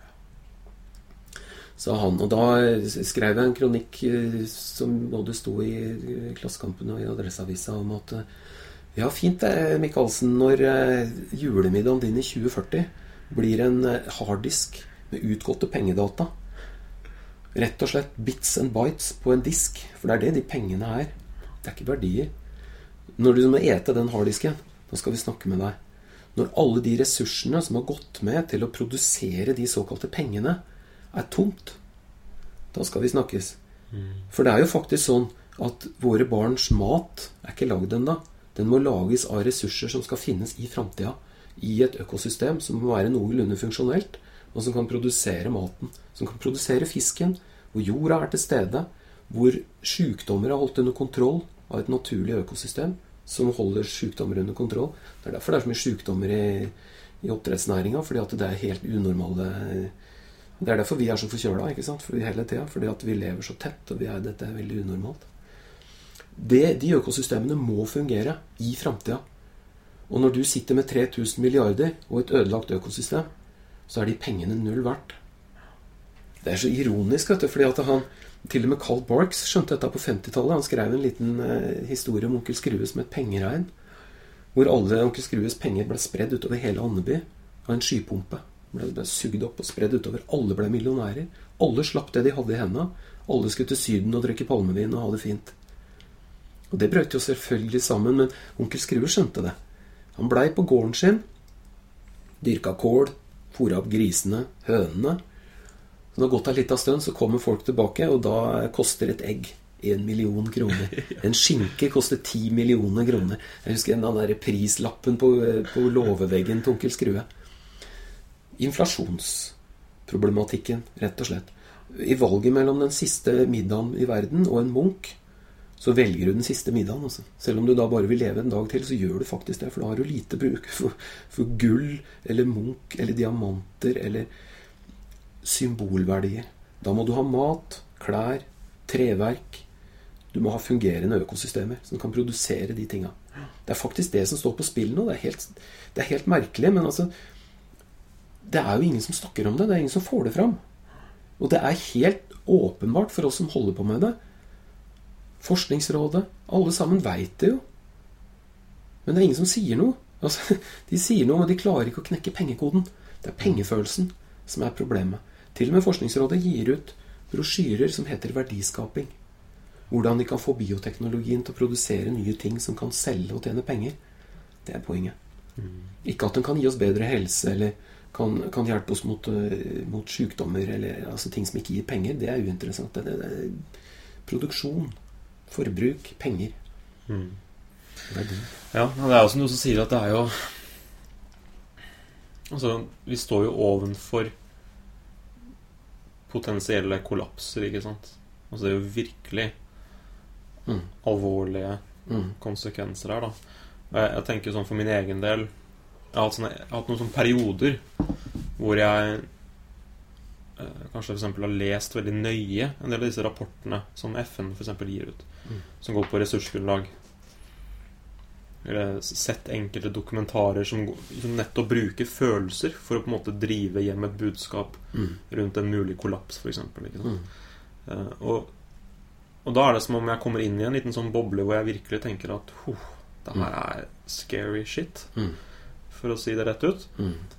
Sa han, og da skrev jeg en kronikk som både sto i Klassekampen og i Adresseavisa om at ja, fint det, Micaelsen, når julemiddagen din i 2040 blir en harddisk med utgåtte pengedata. Rett og slett bits and bytes på en disk, for det de pengene Det ikke verdier. Når du må ete den harddisken, da skal vi snakke med deg. Når alle de ressursene som har gått med til å produsere de såkalte pengene, tomt, da skal vi snakkes. For det jo faktisk sånn at våre barns mat ikke lagd enda. Den må lages av ressurser som skal finnes i fremtiden. i et økosystem som må være noenlunde funksjonelt, og som kan produsere maten, som kan produsere fisken, hvor jorda er til stede, hvor sykdommer er holdt under kontroll av et naturlig økosystem som holder sykdommer under kontroll. Det er derfor det er så mye sykdommer i oppdrettsnæringa, fordi at det er helt unormale. Det er derfor vi er så forkjøla, ikke sant? Fordi hele tiden, fordi at vi lever så tett, og dette er veldig unormalt. De økosystemene må fungere i fremtiden. Og når du sitter med 3000 milliarder og et ødelagt økosystem, så er de pengene null verdt. Det er så ironisk, vet du, fordi at til og med Karl Barks skjønte dette på 50-tallet. Han skrev en liten historie om onkel Skrue som et pengeregn, hvor alle onkel Skrues penger ble spredd utover hele Andeby av en skypumpe. Ble sugd opp og spredd utover. Alle ble millionærer. Alle slapp det de hadde i hendene. Alle skulle til Syden og drikke palmevin og ha det fint. Og det brøt jo selvfølgelig sammen, men onkel Skrue skjønte det. Han blei på gården sin, dyrka kål, fôret opp grisene, hønene. Så når det har gått en liten stund, så kommer folk tilbake, og da koster et egg 1 million kroner. En skinke koster 10 millioner kroner. Jeg husker den der prislappen på låveveggen til onkel Skrue. Inflasjonsproblematikken, rett og slett. I valget mellom den siste middagen i verden og en munk, så velger du den siste middagen. Altså. Selv om du da bare vil leve en dag til, så gjør du faktisk det, for da har du lite bruk for gull, eller munk, eller diamanter, eller symbolverdier. Da må du ha mat, klær, treverk. Du må ha fungerende økosystemer som kan produsere de tingene. Det er faktisk det som står på spill nå. Det er helt merkelig, men altså, det er jo ingen som snakker om det. Det er ingen som får det fram. Og det er helt åpenbart for oss som holder på med det. Forskningsrådet, alle sammen vet det jo. Men det er ingen som sier noe. Altså, de sier noe, men de klarer ikke å knekke pengekoden. Det er pengefølelsen som er problemet. Til og med Forskningsrådet gir ut brosjyrer som heter verdiskaping. Hvordan de kan få bioteknologien til å produsere nye ting som kan selge og tjene penger. Det er poenget. Ikke at den kan gi oss bedre helse, eller kan hjelpe oss mot sykdommer, eller altså, ting som ikke gir penger. Det er uinteressant. Det er produksjon, forbruk, penger. Verdi. Ja, det er jo som du også sier, at det er jo altså, vi står jo ovenfor potensielle kollapser, ikke sant? Altså, det er jo virkelig alvorlige konsekvenser her, da. Jeg tenker sånn for min egen del, jeg har hatt noen sånne perioder hvor jeg kanskje for eksempel har lest veldig nøye en del av disse rapportene som FN for eksempel gir ut, som går på ressursgrunnlag. Eller sett enkelte dokumentarer som nettopp bruker følelser for å på en måte drive hjem et budskap rundt en mulig kollaps, for eksempel, ikke sant? Og da er det som om jeg kommer inn i en liten sånn boble hvor jeg virkelig tenker at det her er scary shit, for å si det rett ut.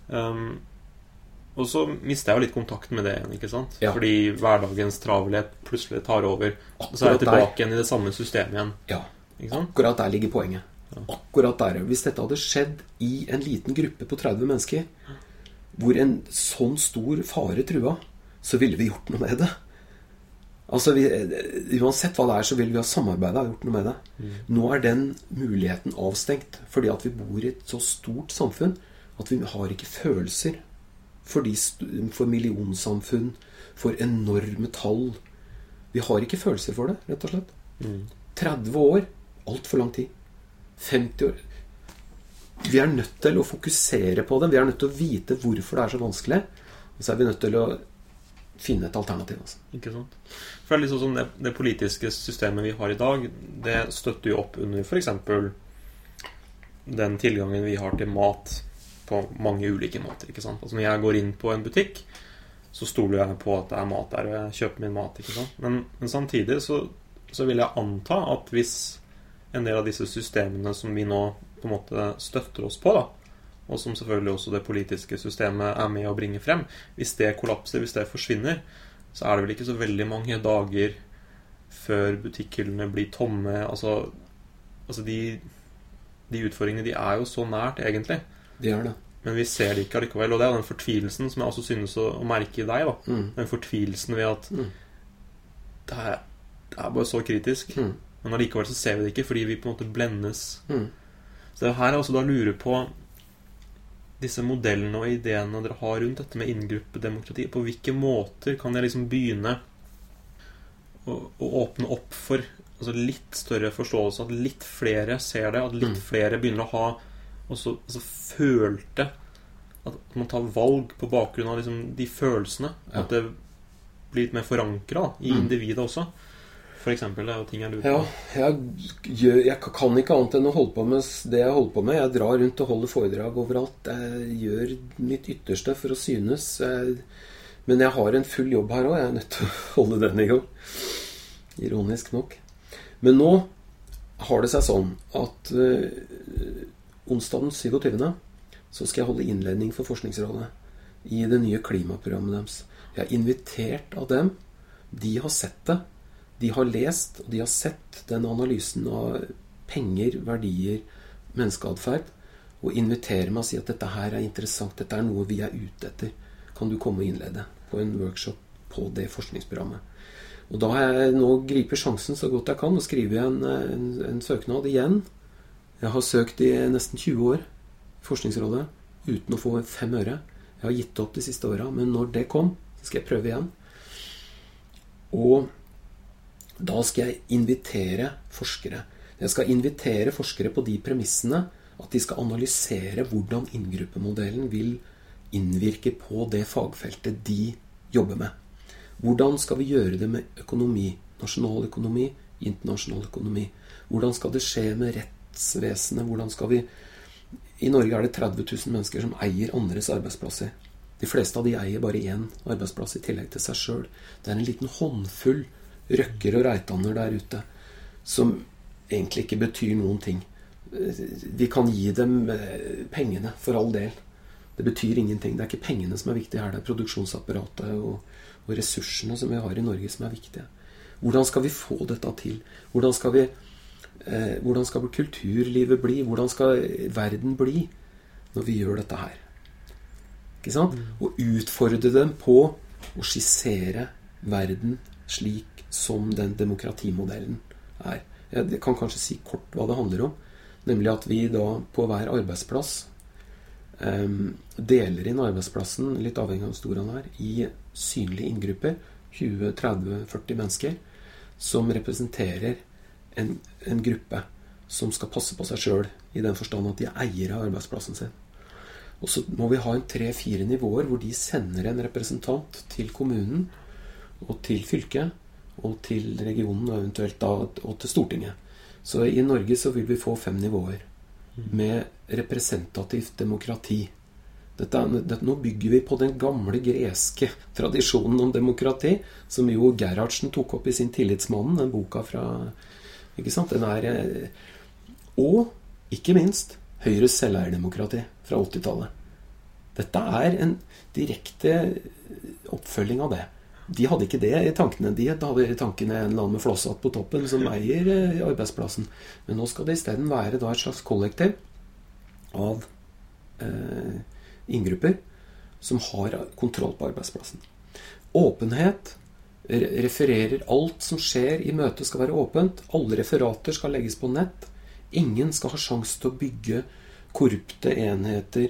Og så mister jeg jo litt kontakt med det igjen, ikke sant? Ja. Fordi hverdagens travelhet plutselig tar over, og så er jeg tilbake igjen i det samme systemet igjen. Ja, akkurat der ligger poenget. Akkurat der. Hvis dette hadde skjedd i en liten gruppe på 30 mennesker, hvor en sånn stor fare trua, så ville vi gjort noe med det. Altså, uansett hva det er, så ville vi ha samarbeidet og gjort noe med det. Nå er den muligheten avstengt, fordi at vi bor i et så stort samfunn, at vi har ikke følelser for millionsamfunn, for enorme tall. Vi har ikke følelser for det, rett og slett. 30 år, alt for lang tid. 50 år. Vi er nødt til å fokusere på det. Vi er nødt til å vite hvorfor det er så vanskelig. Og så er vi nødt til å finne et alternativ. Altså. Ikke sant? For det er liksom sånn det politiske systemet vi har i dag, det støtter jo opp under for eksempel den tilgangen vi har til mat på mange ulike måter, ikke sant? Altså når jeg går inn på en butikk, så stoler jeg på at det er mat der, og jeg kjøper min mat, ikke sant? Men samtidig så vil jeg anta at hvis en del av disse systemene som vi nå på en måte støtter oss på, da, og som selvfølgelig også det politiske systemet er med å bringe frem, hvis det kollapser, hvis det forsvinner, så er det vel ikke så veldig mange dager før butikkhyllene blir tomme. Altså de utfordringene, de er jo så nært egentlig. De er det. Men vi ser det ikke allikevel, og det er den fortvilelsen som jeg også synes å merke i deg, da. Den fortvilelsen ved at det er bare så kritisk. Men allikevel så ser vi det ikke, fordi vi på en måte blendes. Så det her er også da lurer på disse modellene og ideene dere har rundt dette med inngruppedemokrati. På hvilke måter kan jeg liksom begynne å åpne opp for altså litt større forståelse, at litt flere ser det, at litt flere begynner å ha også følte at man tar valg på bakgrunn av liksom de følelsene, at det blir litt mer forankret i individet også. For eksempel, det er jo ting jeg lurer på. Ja, jeg kan ikke annet enn å holde på med det jeg holder på med. Jeg drar rundt og holder foredrag overalt. Jeg gjør mitt ytterste for å synes. Men jeg har en full jobb her også. Jeg er nødt til å holde den i gang. Ironisk nok. Men nå har det seg sånn at onsdag den 27. så skal jeg holde innledning for Forskningsrådet i det nye klimaprogrammet deres. Jeg er invitert av dem. De har sett det. De har lest, og de har sett den analysen av penger, verdier, menneskeadferd, og inviterer meg og sier at dette her er interessant, dette er noe vi er ute etter. Kan du komme og innlede på en workshop på det forskningsprogrammet? Og da har jeg nå gripet sjansen så godt jeg kan, og skriver en søknad igjen. Jeg har søkt i nesten 20 år i Forskningsrådet, uten å få 5 øre. Jeg har gitt opp de siste årene, men når det kom, så skal jeg prøve igjen. Og da skal jeg invitere forskere. Jeg skal invitere forskere på de premissene at de skal analysere hvordan inngruppemodellen vil innvirke på det fagfeltet de jobber med. Hvordan skal vi gjøre det med økonomi? Nasjonal økonomi, internasjonal økonomi. Hvordan skal det skje med rettsvesenet? Hvordan skal vi... I Norge er det 30 000 mennesker som eier andres arbeidsplasser. De fleste av de eier bare én arbeidsplass i tillegg til seg selv. Det er en liten håndfull røkker og reitaner der ute som egentlig ikke betyr noen ting. Vi kan gi dem pengene for all del. Det betyr ingenting. Det er ikke pengene som er viktige her. Det er produksjonsapparatet og ressursene som vi har i Norge som er viktige. Hvordan skal vi få dette til? Hvordan skal kulturlivet bli? Hvordan skal verden bli når vi gjør dette her? Ikke sant? Og utfordre dem på å skissere verden slik som den demokratimodellen er. Jeg kan kanskje si kort hva det handler om. Nemlig at vi da på hver arbeidsplass deler inn arbeidsplassen, litt avhengig av hvor stor han er, i synlige inngrupper, 20, 30, 40 mennesker, som representerer en gruppe som skal passe på seg selv, i den forstand at de er eiere av arbeidsplassen sin. Og så må vi ha 3-4 nivåer hvor de sender en representant til kommunen og til fylket og til regionen og eventuelt da og til Stortinget. Så i Norge så vil vi få 5 nivåer med representativt demokrati. Nå bygger vi på den gamle greske tradisjonen om demokrati, som jo Gerhardsen tok opp i sin Tillitsmannen, den boka fra, ikke sant? Den er, og ikke minst Høyres selveierdemokrati fra 80-tallet. Dette er en direkte oppfølging av det. De hadde ikke det i tankene. De hadde i tankene en eller annen med flosshatt på toppen som eier arbeidsplassen. Men nå skal det i stedet være da et slags kollektiv av inngrupper som har kontroll på arbeidsplassen. Åpenhet refererer alt som skjer i møtet skal være åpent. Alle referater skal legges på nett. Ingen skal ha sjans til å bygge korrupte enheter,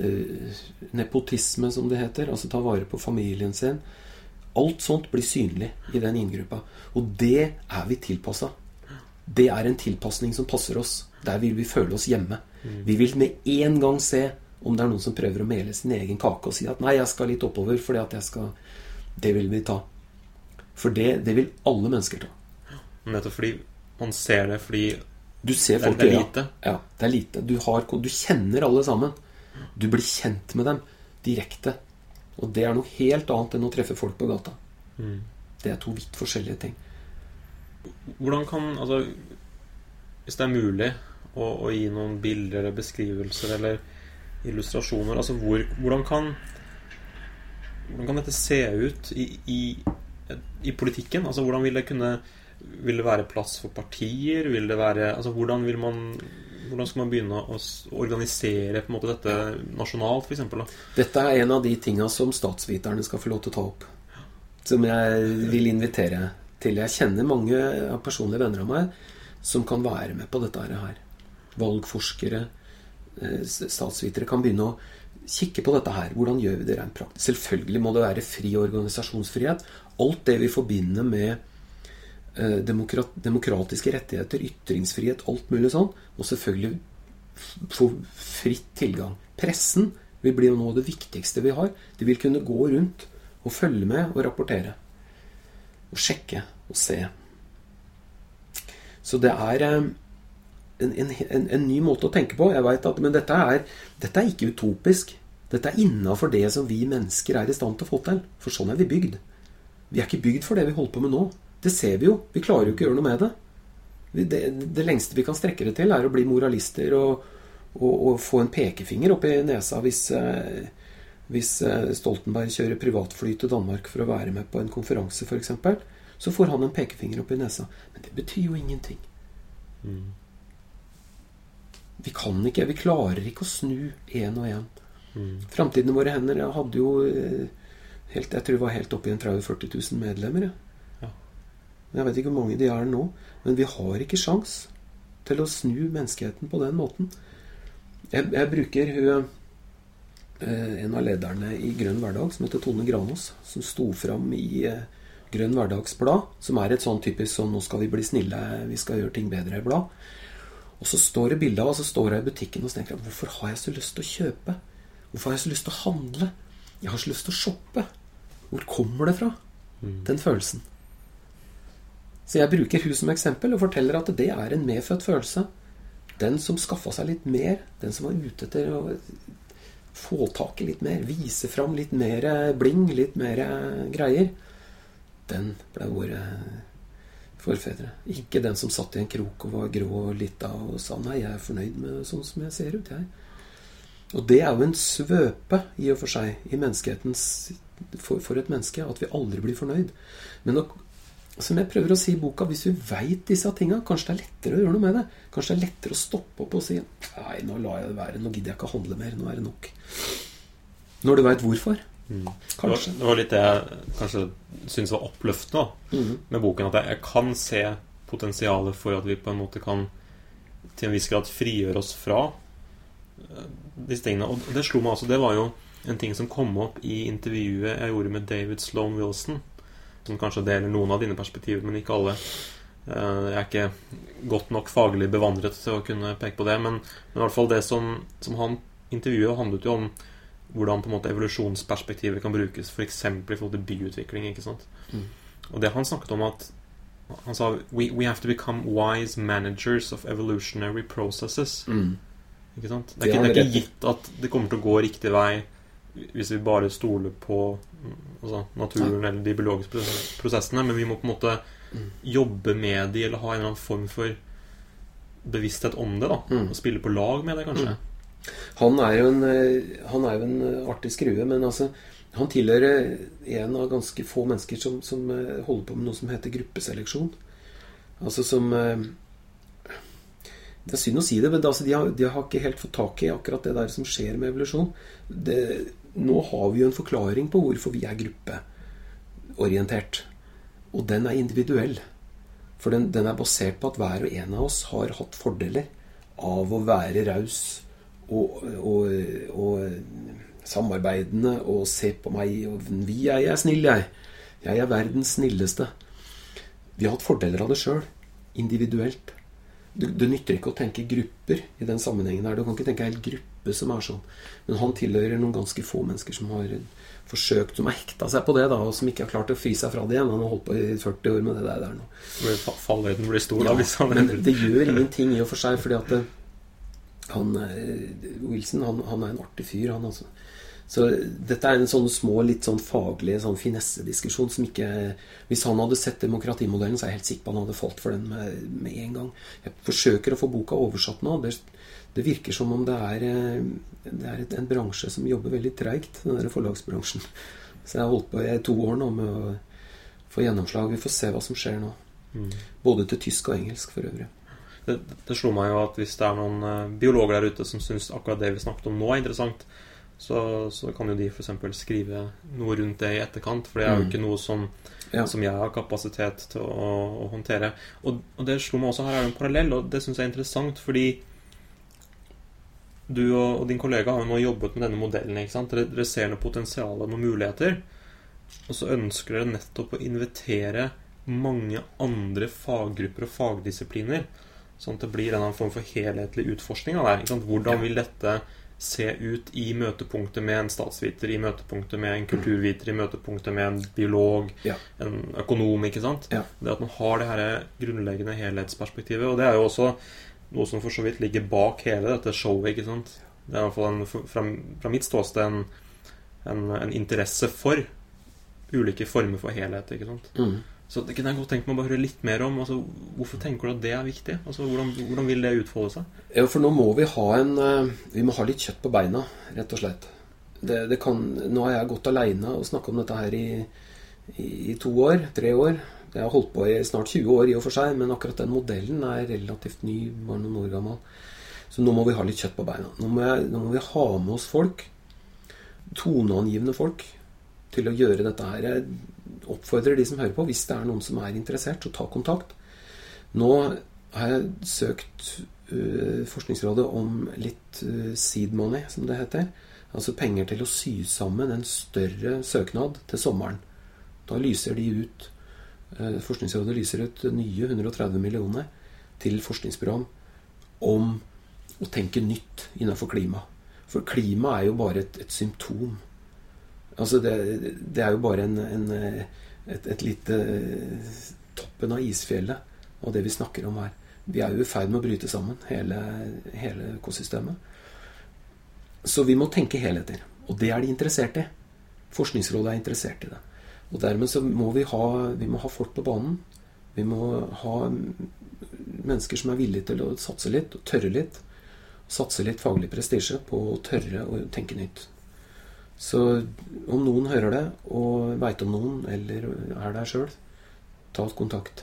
nepotisme som det heter, altså ta vare på familien sin. Alt sånt blir synlig i den inngruppa. Og det er vi tilpasset. Det er en tilpassning som passer oss. Der vil vi føle oss hjemme. Vi vil med en gang se om det er noen som prøver å mele sin egen kake og si at nei, jeg skal litt oppover fordi at jeg skal... Det vil vi ta. For det vil alle mennesker ta. Nettopp fordi man ser det, fordi du ser folk, det er lite. Ja, det er lite. Du kjenner alle sammen. Du blir kjent med dem direkte. Og det er noe helt annet enn å treffe folk på gata. Det er 2 vidt forskjellige ting. Hvordan kan, altså, hvis det er mulig å gi noen bilder eller beskrivelser eller illustrasjoner, altså hvordan kan dette se ut i politikken? Altså hvordan vil det være plass for partier? Vil det være, altså hvordan skal man begynne å organisere på en måte dette nasjonalt, for eksempel? Da? Dette er en av de tingene som statsviterne skal få lov til å ta opp. Som jeg vil invitere til. Jeg kjenner mange av personlige venner av meg som kan være med på dette her. Valgforskere, statsvitere kan begynne å kikke på dette her. Hvordan gjør vi det rent praktisk? Selvfølgelig må det være fri organisasjonsfrihet. Alt det vi forbinder med demokratiske rettigheter, ytringsfrihet, alt mulig sånn, må selvfølgelig få fritt tilgang. Pressen vil bli noe av det viktigste vi har. De vil kunne gå rundt og følge med og rapportere. Og sjekke og se. Så det er en ny måte å tenke på. Jeg vet at, men dette er ikke utopisk. Dette er innenfor det som vi mennesker er i stand til å få til. For sånn er vi bygd. Vi er ikke bygd for det vi holder på med nå. Det ser vi jo. Vi klarer jo ikke å gjøre noe med det. Det lengste vi kan strekke det til er å bli moralister og få en pekefinger opp i nesa hvis Stoltenberg kjører privatfly til Danmark for å være med på en konferanse for eksempel, så får han en pekefinger opp i nesa. Men det betyr jo ingenting. Vi klarer ikke å snu en og en. Fremtiden i våre hender hadde jo jeg tror det var helt oppe i 30-40 000 medlemmer. Jeg vet ikke hvor mange de er nå, men vi har ikke sjans til å snu menneskeheten på den måten. Jeg bruker en av lederne i Grønn Hverdag, som heter Tone Granås, som sto fram i Grønn Hverdagsblad, som er et sånn typisk sånn, nå skal vi bli snille, vi skal gjøre ting bedre blad. Og så står det bildet av, og så står jeg i butikken og tenker, hvorfor har jeg så lyst til å kjøpe? Hvorfor har jeg så lyst til å handle? Jeg har så lyst til å shoppe. Hvor kommer det fra? Den følelsen. Så jeg bruker hun som eksempel og forteller at det er en medfødt følelse. Den som skaffet seg litt mer, den som var ute etter å få tak i litt mer, vise fram litt mer bling, litt mer greier, den ble våre forfedre. Ikke den som satt i en krok og var grå og litt av og sa, nei, jeg er fornøyd med sånn som jeg ser ut, jeg. Og det er jo en svøpe i og for seg i menneskehetens, for et menneske, at vi aldri blir fornøyd. Men som jeg prøver å si i boka, hvis vi vet disse tingene, kanskje det er lettere å gjøre noe med det. Kanskje det er lettere å stoppe opp og si, nei, nå lar jeg det være, nå gidder jeg ikke å handle mer, nå er det nok. Når du vet hvorfor. Kanskje. Det var litt det jeg kanskje synes var oppløftende med boken, at jeg kan se potensialet for at vi på en måte kan til en viss grad frigjøre oss fra disse tingene. Og det slo meg også, det var jo en ting som kom opp i intervjuet jeg gjorde med David Sloan Wilson, som kanskje deler noen av dine perspektiver, men ikke alle. Jeg er ikke godt nok faglig bevandret til å kunne peke på det, men i hvert fall det som han intervjuet handlet jo om hvordan på en måte evolusjonsperspektivet kan brukes, for eksempel i forhold til byutvikling, ikke sant? Og det han snakket om at han sa, we have to become wise managers of evolutionary processes. Ikke sant? Det er ikke gitt at det kommer til å gå riktig vei hvis vi bare stoler på naturen eller de biologiske prosessene, men vi må på en måte jobbe med de, eller ha en eller annen form for bevissthet om det da, og spille på lag med det kanskje. Han er jo en artig skrue, men altså, han tilhører en av ganske få mennesker som holder på med noe som heter gruppeseleksjon. Altså som det er synd å si det, men altså, de har ikke helt fått tak i akkurat det der som skjer med evolusjon. Nå har vi jo en forklaring på hvorfor vi er gruppeorientert. Og den er individuell. For den er basert på at hver og en av oss har hatt fordeler av å være raus og samarbeidende og se på meg, og jeg er snill, jeg er verdens snilleste. Vi har hatt fordeler av det selv, individuelt. Det nytter ikke å tenke grupper i den sammenhengen her. Du kan ikke tenke en hel gruppe som er sånn. Men han tilhører noen ganske få mennesker som har forsøkt, som har hekta seg på det da, og som ikke har klart å fri seg fra det igjen. Han har holdt på i 40 år med det der nå. Fallhøyden blir stor da, men det gjør ingenting i og for seg, fordi at Wilson, han er en artig fyr, han altså. Så dette er en sånn små, litt sånn faglig sånn finesse-diskusjon som ikke, hvis han hadde sett demokratimodellen, så er jeg helt sikker på han hadde falt for den med en gang. Jeg forsøker å få boka oversatt nå. Det virker som om det er en bransje som jobber veldig tregt, den der forlagsbransjen. Så jeg har holdt på i 2 år nå med å få gjennomslag. Vi får se hva som skjer nå. Både til tysk og engelsk for øvrig. Det slår meg jo at hvis det er noen biologer der ute som synes akkurat det vi snakket om nå er interessant, så kan jo de for eksempel skrive noe rundt det i etterkant, for det er jo ikke noe som jeg har kapasitet til å håndtere. Og det slo meg også, her er jo en parallell, og det synes jeg er interessant, fordi du og din kollega har jo nå jobbet med denne modellen, ikke sant? Dere ser noe potensial og noen muligheter, og så ønsker dere nettopp å invitere mange andre faggrupper og fagdisipliner, sånn at det blir en form for helhetlig utforskning av det, ikke sant? Hvordan vil dette se ut i møtepunktet med en statsviter, i møtepunktet med en kulturviter, i møtepunktet med en biolog, en økonom, ikke sant? Det at man har det her grunnleggende helhetsperspektivet, og det er jo også noe som for så vidt ligger bak hele dette showet, ikke sant? Det er i hvert fall fra mitt ståsted en interesse for ulike former for helhet, ikke sant? Så det kunne jeg godt tenkt meg å bare høre litt mer om. Altså, hvorfor tenker du at det er viktig? Altså, hvordan vil det utfolde seg? Ja, for nå må vi må ha litt kjøtt på beina, rett og slett. Nå har jeg gått alene og snakket om dette her i 2 år, 3 år. Jeg har holdt på i snart 20 år i og for seg, men akkurat den modellen er relativt ny, bare noen år gammel. Så nå må vi ha litt kjøtt på beina. Nå må vi ha med oss folk, toneangivende folk, til å gjøre dette her. Jeg oppfordrer de som hører på, hvis det er noen som er interessert, så ta kontakt. Nå har jeg søkt Forskningsrådet om litt seed money, som det heter. Altså penger til å sy sammen en større søknad til sommeren. Da lyser de ut, Forskningsrådet lyser ut nye 130 millioner til forskningsprogram om å tenke nytt innenfor klima. For klima er jo bare et symptom. Altså det er jo bare et lite toppen av isfjellet av det vi snakker om her. Vi er jo i ferd med å bryte sammen hele økosystemet. Så vi må tenke helheter. Og det er de interessert i. Forskningsrådet er interessert i det. Og dermed så må vi må ha folk på banen. Vi må ha mennesker som er villige til å satse litt og tørre litt. Satse litt faglig prestisje på å tørre å tenke nytt. Så om noen hører det, og vet om noen, eller er der selv, ta kontakt.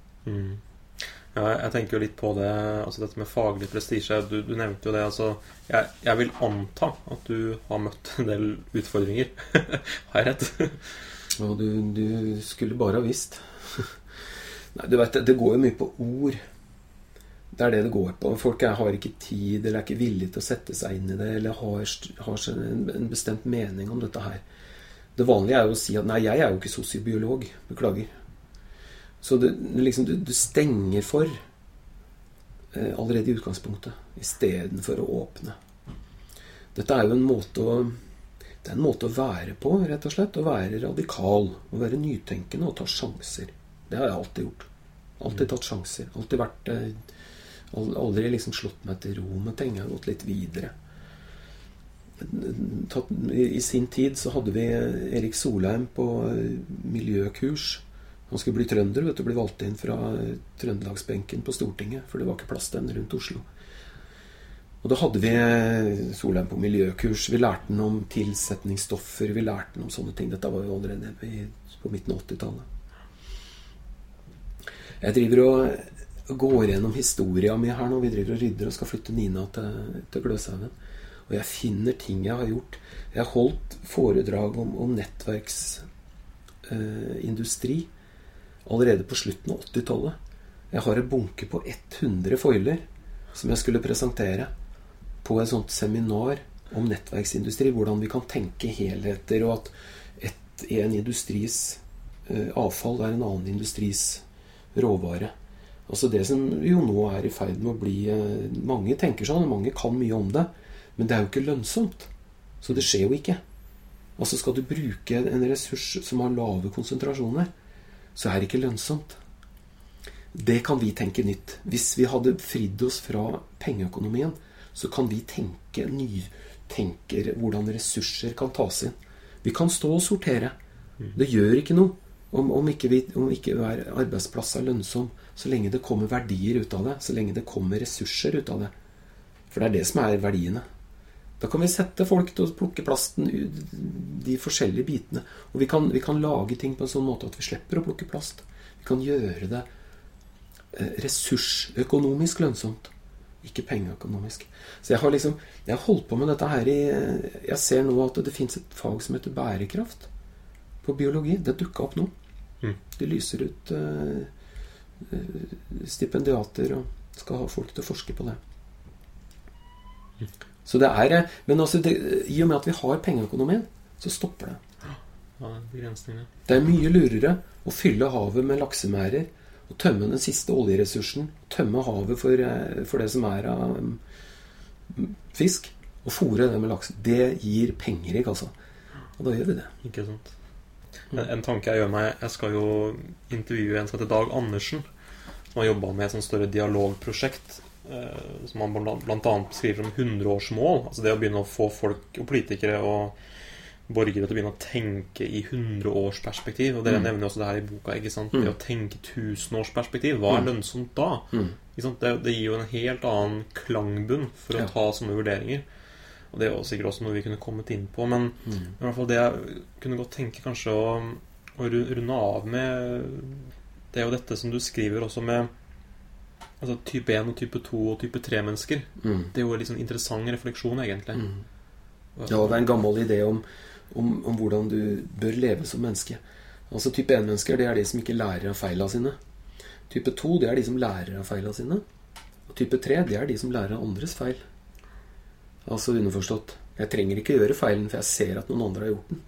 Ja, jeg tenker jo litt på det, altså dette med faglig prestisje. Du nevnte jo det, altså jeg vil anta at du har møtt en del utfordringer. Har jeg rett? Ja, du skulle bare ha visst. Nei, du vet, det går jo mye på ord. Det er det går på. Folk har ikke tid, eller er ikke villige til å sette seg inn i det, eller har en bestemt mening om dette her. Det vanlige er jo å si at nei, jeg er jo ikke sosiobiolog, beklager. Så du stenger for allerede i utgangspunktet, i stedet for å åpne. Dette er jo en måte å være på, rett og slett. Å være radikal, å være nytenkende og ta sjanser. Det har jeg alltid gjort. Alltid tatt sjanser. Alltid vært... Aldri liksom slått meg til ro med ting. Jeg har gått litt videre. I sin tid så hadde vi Erik Solheim på miljøkurs. Han skulle bli trønder, vet du, bli valgt inn fra Trøndelagsbenken på Stortinget, for det var ikke plass til den rundt Oslo. Og da hadde vi Solheim på miljøkurs. Vi lærte den om tilsetningsstoffer, vi lærte den om sånne ting. Dette var jo allerede på midten av 80-tallet. Jeg driver og går gjennom historien min her nå. Vi driver og rydder og skal flytte Nina til Gløshaugen. Og jeg finner ting jeg har gjort. Jeg har holdt foredrag om nettverksindustri allerede på slutten av 80-tallet. Jeg har en bunke på 100 foiler som jeg skulle presentere på et sånt seminar om nettverksindustri, hvordan vi kan tenke helheter, og at en industris avfall er en annen industris råvare. Altså det som jo nå er i ferd med å bli, mange tenker sånn, mange kan mye om det, men det er jo ikke lønnsomt. Så det skjer jo ikke. Altså skal du bruke en ressurs som har lave konsentrasjoner, så er det ikke lønnsomt. Det kan vi tenke nytt. Hvis vi hadde fridd oss fra pengeøkonomien, så kan vi tenke hvordan ressurser kan tas inn. Vi kan stå og sortere. Det gjør ikke noe om ikke hver arbeidsplass er lønnsom, så lenge det kommer verdier ut av det, så lenge det kommer ressurser ut av det. For det er det som er verdiene. Da kan vi sette folk til å plukke plasten, de forskjellige bitene. Og vi kan lage ting på en sånn måte at vi slipper å plukke plast. Vi kan gjøre det ressursøkonomisk lønnsomt, ikke pengeøkonomisk. Så jeg har holdt på med dette her jeg ser nå at det finnes et fag som heter bærekraft på biologi. Det dukket opp nå. De lyser ut stipendiater og skal ha folk til å forske på det. Så det men altså i og med at vi har pengeøkonomien, så stopper det. Ja, begrensningene. Det mye lurere å fylle havet med laksemærer og tømme den siste oljeressursen, tømme havet for det som av fisk, og fôre det med laks. Det gir penger i kassa. Og da gjør vi det. Ikke sant. En tanke jeg gjør meg, jeg skal jo intervjue en som heter Dag Andersen, som har jobbet med et sånt større dialogprosjekt, som han blant annet skriver om 100-årsmål. Altså det å begynne å få folk og politikere og borgere til å begynne å tenke i 100-årsperspektiv. Og dere nevner også det her i boka, ikke sant? Det å tenke 1000-årsperspektiv. Hva lønnsomt da? Ikke sant? Det gir jo en helt annen klangbunn for å ta sånne vurderinger. Og det er jo sikkert også noe vi kunne kommet inn på. Men i hvert fall det jeg kunne godt tenke kanskje å runde av med, det er jo dette som du skriver også med altså type 1 og type 2 og type 3 mennesker. Det er jo en liksom interessant refleksjon egentlig. Ja, det er en gammel idé om hvordan du bør leve som menneske. Altså type 1-mennesker, det er de som ikke lærer av feilene sine. Type 2, det er de som lærer av feilene sine. Og type 3, det er de som lærer av andres feil. Altså underforstått. Jeg trenger ikke gjøre feilen, for jeg ser at noen andre har gjort den.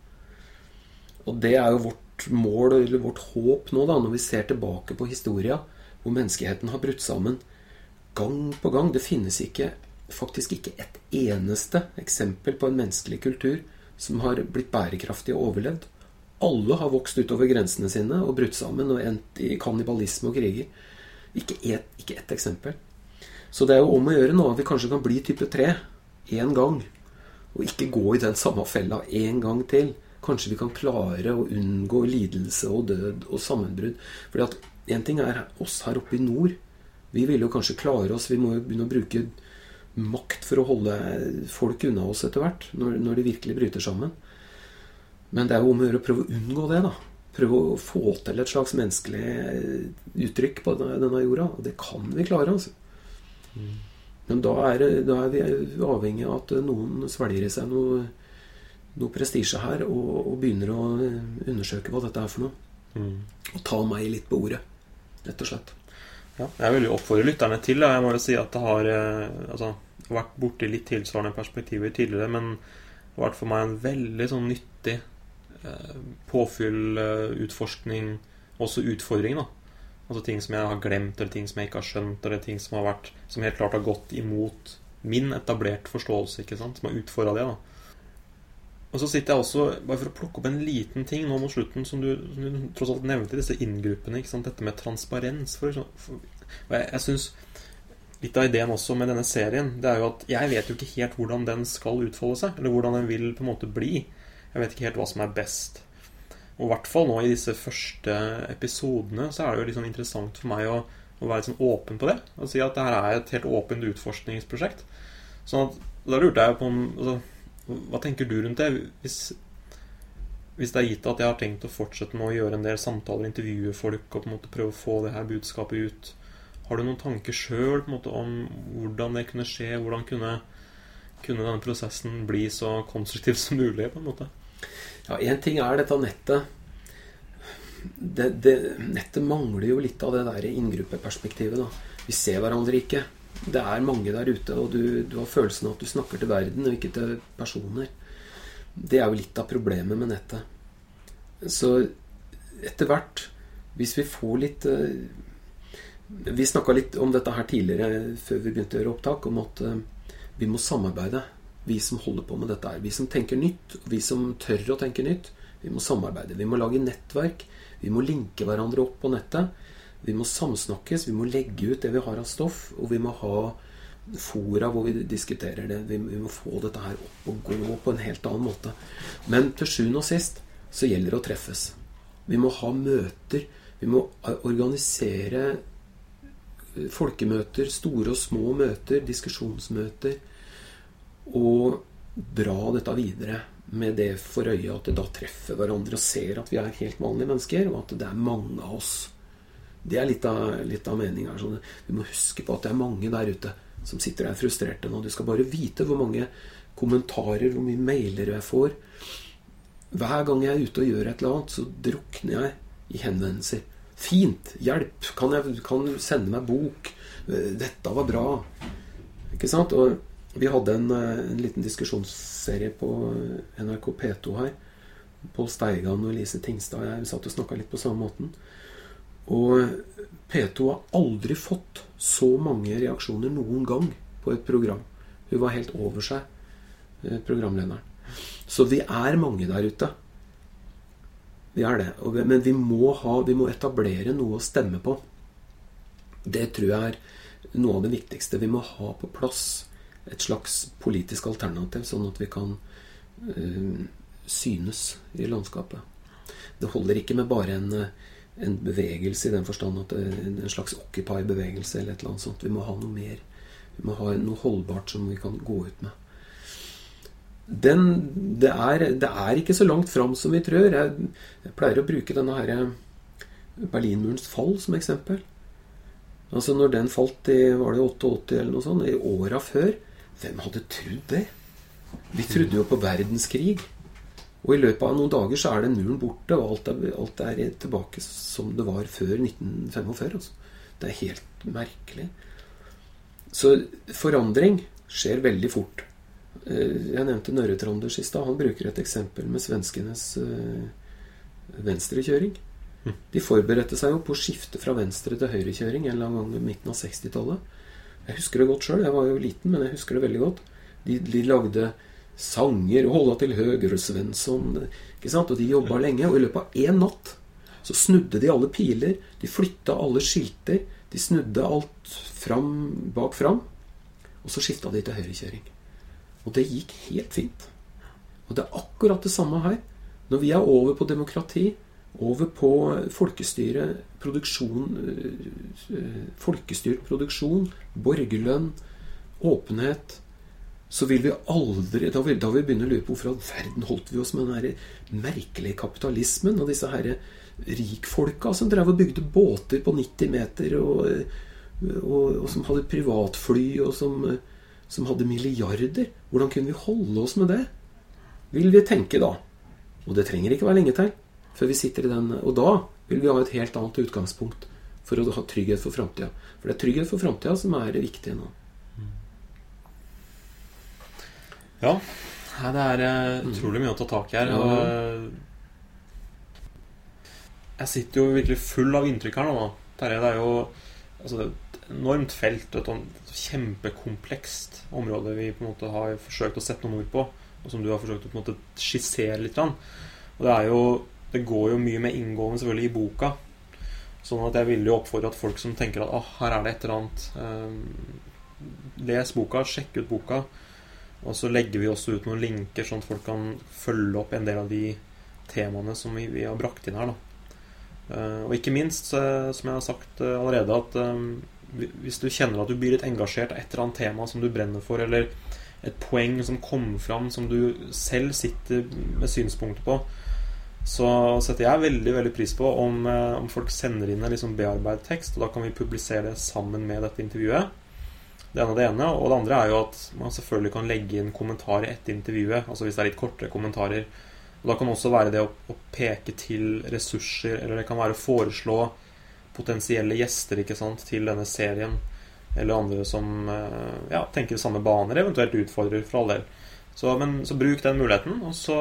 Og det er jo vårt mål, eller vårt håp nå da, når vi ser tilbake på historien, hvor menneskeheten har brutt sammen gang på gang. Det finnes faktisk ikke et eneste eksempel på en menneskelig kultur som har blitt bærekraftig og overlevd. Alle har vokst utover grensene sine og brutt sammen og endt i kannibalisme og kriger. Ikke ett eksempel. Så det er jo om å gjøre nå at vi kanskje kan bli type 3 en gang, og ikke gå i den samme fella en gang til. Kanskje vi kan klare å unngå lidelse og død og sammenbrudd. Fordi at en ting er oss her oppe i nord. Vi vil jo kanskje klare oss. Vi må jo begynne å bruke makt for å holde folk unna oss etter hvert, når de virkelig bryter sammen. Men det er jo om å gjøre å prøve å unngå det da. Prøve å få til et slags menneskelig uttrykk på denne jorda. Og det kan vi klare, altså. Men da er vi avhengig av at noen svelger i seg noe prestisje her, og begynner å undersøke hva dette er for noe. Og ta meg litt på ordet, rett og slett. Ja, jeg vil jo oppfordre lytterne til det. Jeg må jo si at det har vært borti litt tilsvarende perspektiver tidligere, men det har vært for meg en veldig sånn nyttig påfyll, utforskning, også utfordring da. Altså ting som jeg har glemt, eller ting som jeg ikke har skjønt, eller ting som helt klart har gått imot min etablert forståelse, ikke sant? Som har utfordret det da. Og så sitter jeg også, bare for å plukke opp en liten ting nå mot slutten, som du tross alt nevnte i disse inngruppene, ikke sant? Dette med transparens. Jeg synes litt av ideen også med denne serien, det er jo at jeg vet jo ikke helt hvordan den skal utfolde seg, eller hvordan den vil på en måte bli. Jeg vet ikke helt hva som er best. Og i hvert fall nå i disse første episodene, så er det jo litt sånn interessant for meg å være litt sånn åpen på det, og si at det her er et helt åpent utforskningsprosjekt. Sånn at, da lurte jeg på om, hva tenker du rundt det? Hvis det er gitt at jeg har tenkt å fortsette med å gjøre en del samtaler, intervjue folk og på en måte prøve å få det her budskapet ut, har du noen tanker selv på en måte om hvordan det kunne skje, hvordan kunne denne prosessen bli så konstruktiv som mulig på en måte? Ja, en ting er dette nettet. Nettet mangler jo litt av det der inngruppeperspektivet da. Vi ser hverandre ikke. Det er mange der ute, og du har følelsen av at du snakker til verden og ikke til personer. Det er jo litt av problemet med nettet. Så etter hvert, hvis vi får litt vi snakket litt om dette her tidligere før vi begynte å gjøre opptak, om at vi må samarbeide, vi som holder på med dette her, vi som tenker nytt, vi som tør å tenke nytt. Vi må samarbeide, vi må lage nettverk, vi må linke hverandre opp på nettet, vi må samsnakkes, vi må legge ut det vi har av stoff, og vi må ha fora hvor vi diskuterer det. Vi må få dette her opp og gå på en helt annen måte. Men til sjuende og sist så gjelder det å treffes. Vi må ha møter, vi må organisere folkemøter, store og små møter, diskusjonsmøter, og dra dette videre med det for øye at det da treffer hverandre og ser at vi er helt vanlige mennesker, og at det er mange av oss. Det er litt av meningen her. Sånn. Vi må huske på at det er mange der ute som sitter der frustrerte nå. Du skal bare vite hvor mange kommentarer, hvor mye mailer jeg får. Hver gang jeg er ute og gjør et eller annet, så drukner jeg i henvendelser. Fint, hjelp, kan du sende meg bok? Dette var bra. Ikke sant? Og Vi hadde en liten diskusjonsserie på NRK P2 her. Pål Steigan og Lise Tingstad. Jeg satt og snakket litt på samme måten. Og P2 har aldri fått så mange reaksjoner noen gang på et program. Hun var helt over seg, programlederen. Så vi mange der ute. Vi det. Men vi må etablere noe å stemme på. Det tror jeg noe av det viktigste. Vi må ha på plass et slags politisk alternativ, sånn at vi kan synes i landskapet. Det holder ikke med bare en bevegelse i den forstand at en slags Occupy-bevegelse eller et eller annet sånt. Vi må ha noe mer. Vi må ha noe holdbart som vi kan gå ut med. Det ikke så langt fram som vi tror. Jeg pleier å bruke denne her Berlinmurens fall som eksempel. Altså når den falt var det 88 eller noe sånt, i åra før, hvem hadde trodd det? Vi trodde jo på verdenskrig. Og i løpet av noen dager så den muren borte, og alt tilbake som det var før 1945. Altså. Det helt merkelig. Så forandring skjer veldig fort. Jeg nevnte Nørretrander sist da. Han bruker et eksempel med svenskenes venstrekjøring. De forberedte seg jo på å skifte fra venstre til høyrekjøring en eller annen gang i midten av 60-tallet. Jeg husker det godt selv. Jeg var jo liten, men jeg husker det veldig godt. De lagde sanger og holdt til Høger og Svensson, ikke sant? Og de jobbet lenge, og i løpet av en natt så snudde de alle piler, de flyttet alle skilter, de snudde alt bak fram, og så skiftet de til høyrekjøring. Og det gikk helt fint. Og det akkurat det samme her. Når vi over på demokrati, over på folkestyret, folkestyrt produksjon, borgerlønn, åpenhet, så vil vi aldri, da vil vi begynne å lure på hvorfor all verden holdt vi oss med den her merkelige kapitalismen, og disse her rikfolka som drev og bygde båter på 90 meter, og som hadde privatfly, og som hadde milliarder. Hvordan kunne vi holde oss med det? Vil vi tenke da? Og det trenger ikke være lenge til, før vi sitter i den, og da vil vi ha et helt annet utgangspunkt for å ha trygghet for fremtiden. For det trygghet for fremtiden som det viktige nå. Ja, det utrolig mye å ta tak i her. Og jeg sitter jo virkelig full av inntrykk her nå. Det jo altså, et enormt felt, et kjempekomplekst område vi på en måte har forsøkt å sette noen ord på, og som du har forsøkt å på en måte skissere litt. Og det går jo mye med inngående selvfølgelig i boka, sånn at jeg vil jo oppfordre at folk som tenker at her det et eller annet, les boka, sjekk ut boka, og så legger vi også ut noen linker sånn at folk kan følge opp en del av de temaene som vi har brakt inn her da. Og ikke minst, som jeg har sagt allerede, at hvis du kjenner at du blir litt engasjert av et eller annet tema som du brenner for, eller et poeng som kommer fram som du selv sitter med synspunkter på, så setter jeg veldig, veldig pris på om folk sender inn en liksom bearbeidet tekst, og da kan vi publisere det sammen med dette intervjuet. Det ene, og det andre jo at man selvfølgelig kan legge inn kommentarer etter intervjuet, altså hvis det litt kortere kommentarer. Og da kan også være det å peke til ressurser, eller det kan være å foreslå potensielle gjester, ikke sant, til denne serien, eller andre som tenker i samme baner, eventuelt utfordrer for all del. Så bruk den muligheten, og så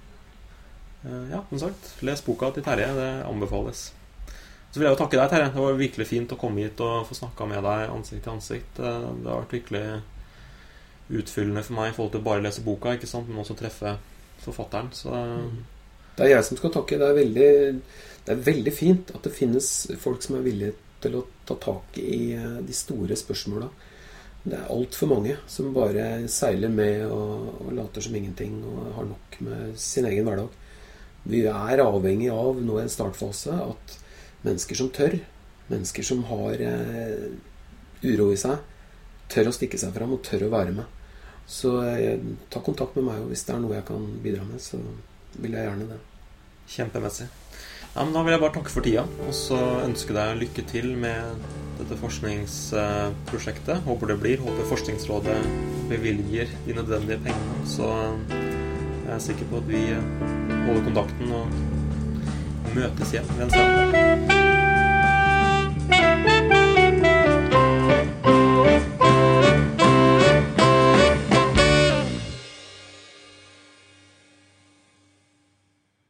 som sagt, les boka til Terje, det anbefales. Så vil jeg jo takke deg, Terje. Det var virkelig fint å komme hit og få snakket med deg ansikt til ansikt. Det har vært virkelig utfyllende for meg i forhold til bare å lese boka, ikke sant? Men også treffe forfatteren. Så det jeg som skal takke. Det veldig fint at det finnes folk som villige til å ta tak i de store spørsmålene. Det alt for mange som bare seiler med og later som ingenting og har nok med sin egen hverdag. Vi avhengig av nå i en startfase at mennesker som tør, mennesker som har uro i seg, tør å stikke seg frem og tør å være med. Så ta kontakt med meg, og hvis det noe jeg kan bidra med, så vil jeg gjerne det. Kjempemessig. Ja, men da vil jeg bare takke for tida, og så ønske deg lykke til med dette forskningsprosjektet. Håper det blir, håper Forskningsrådet bevilger de nødvendige pengene, så jeg er sikker på at vi holder kontakten og møtes igjen ved en senere.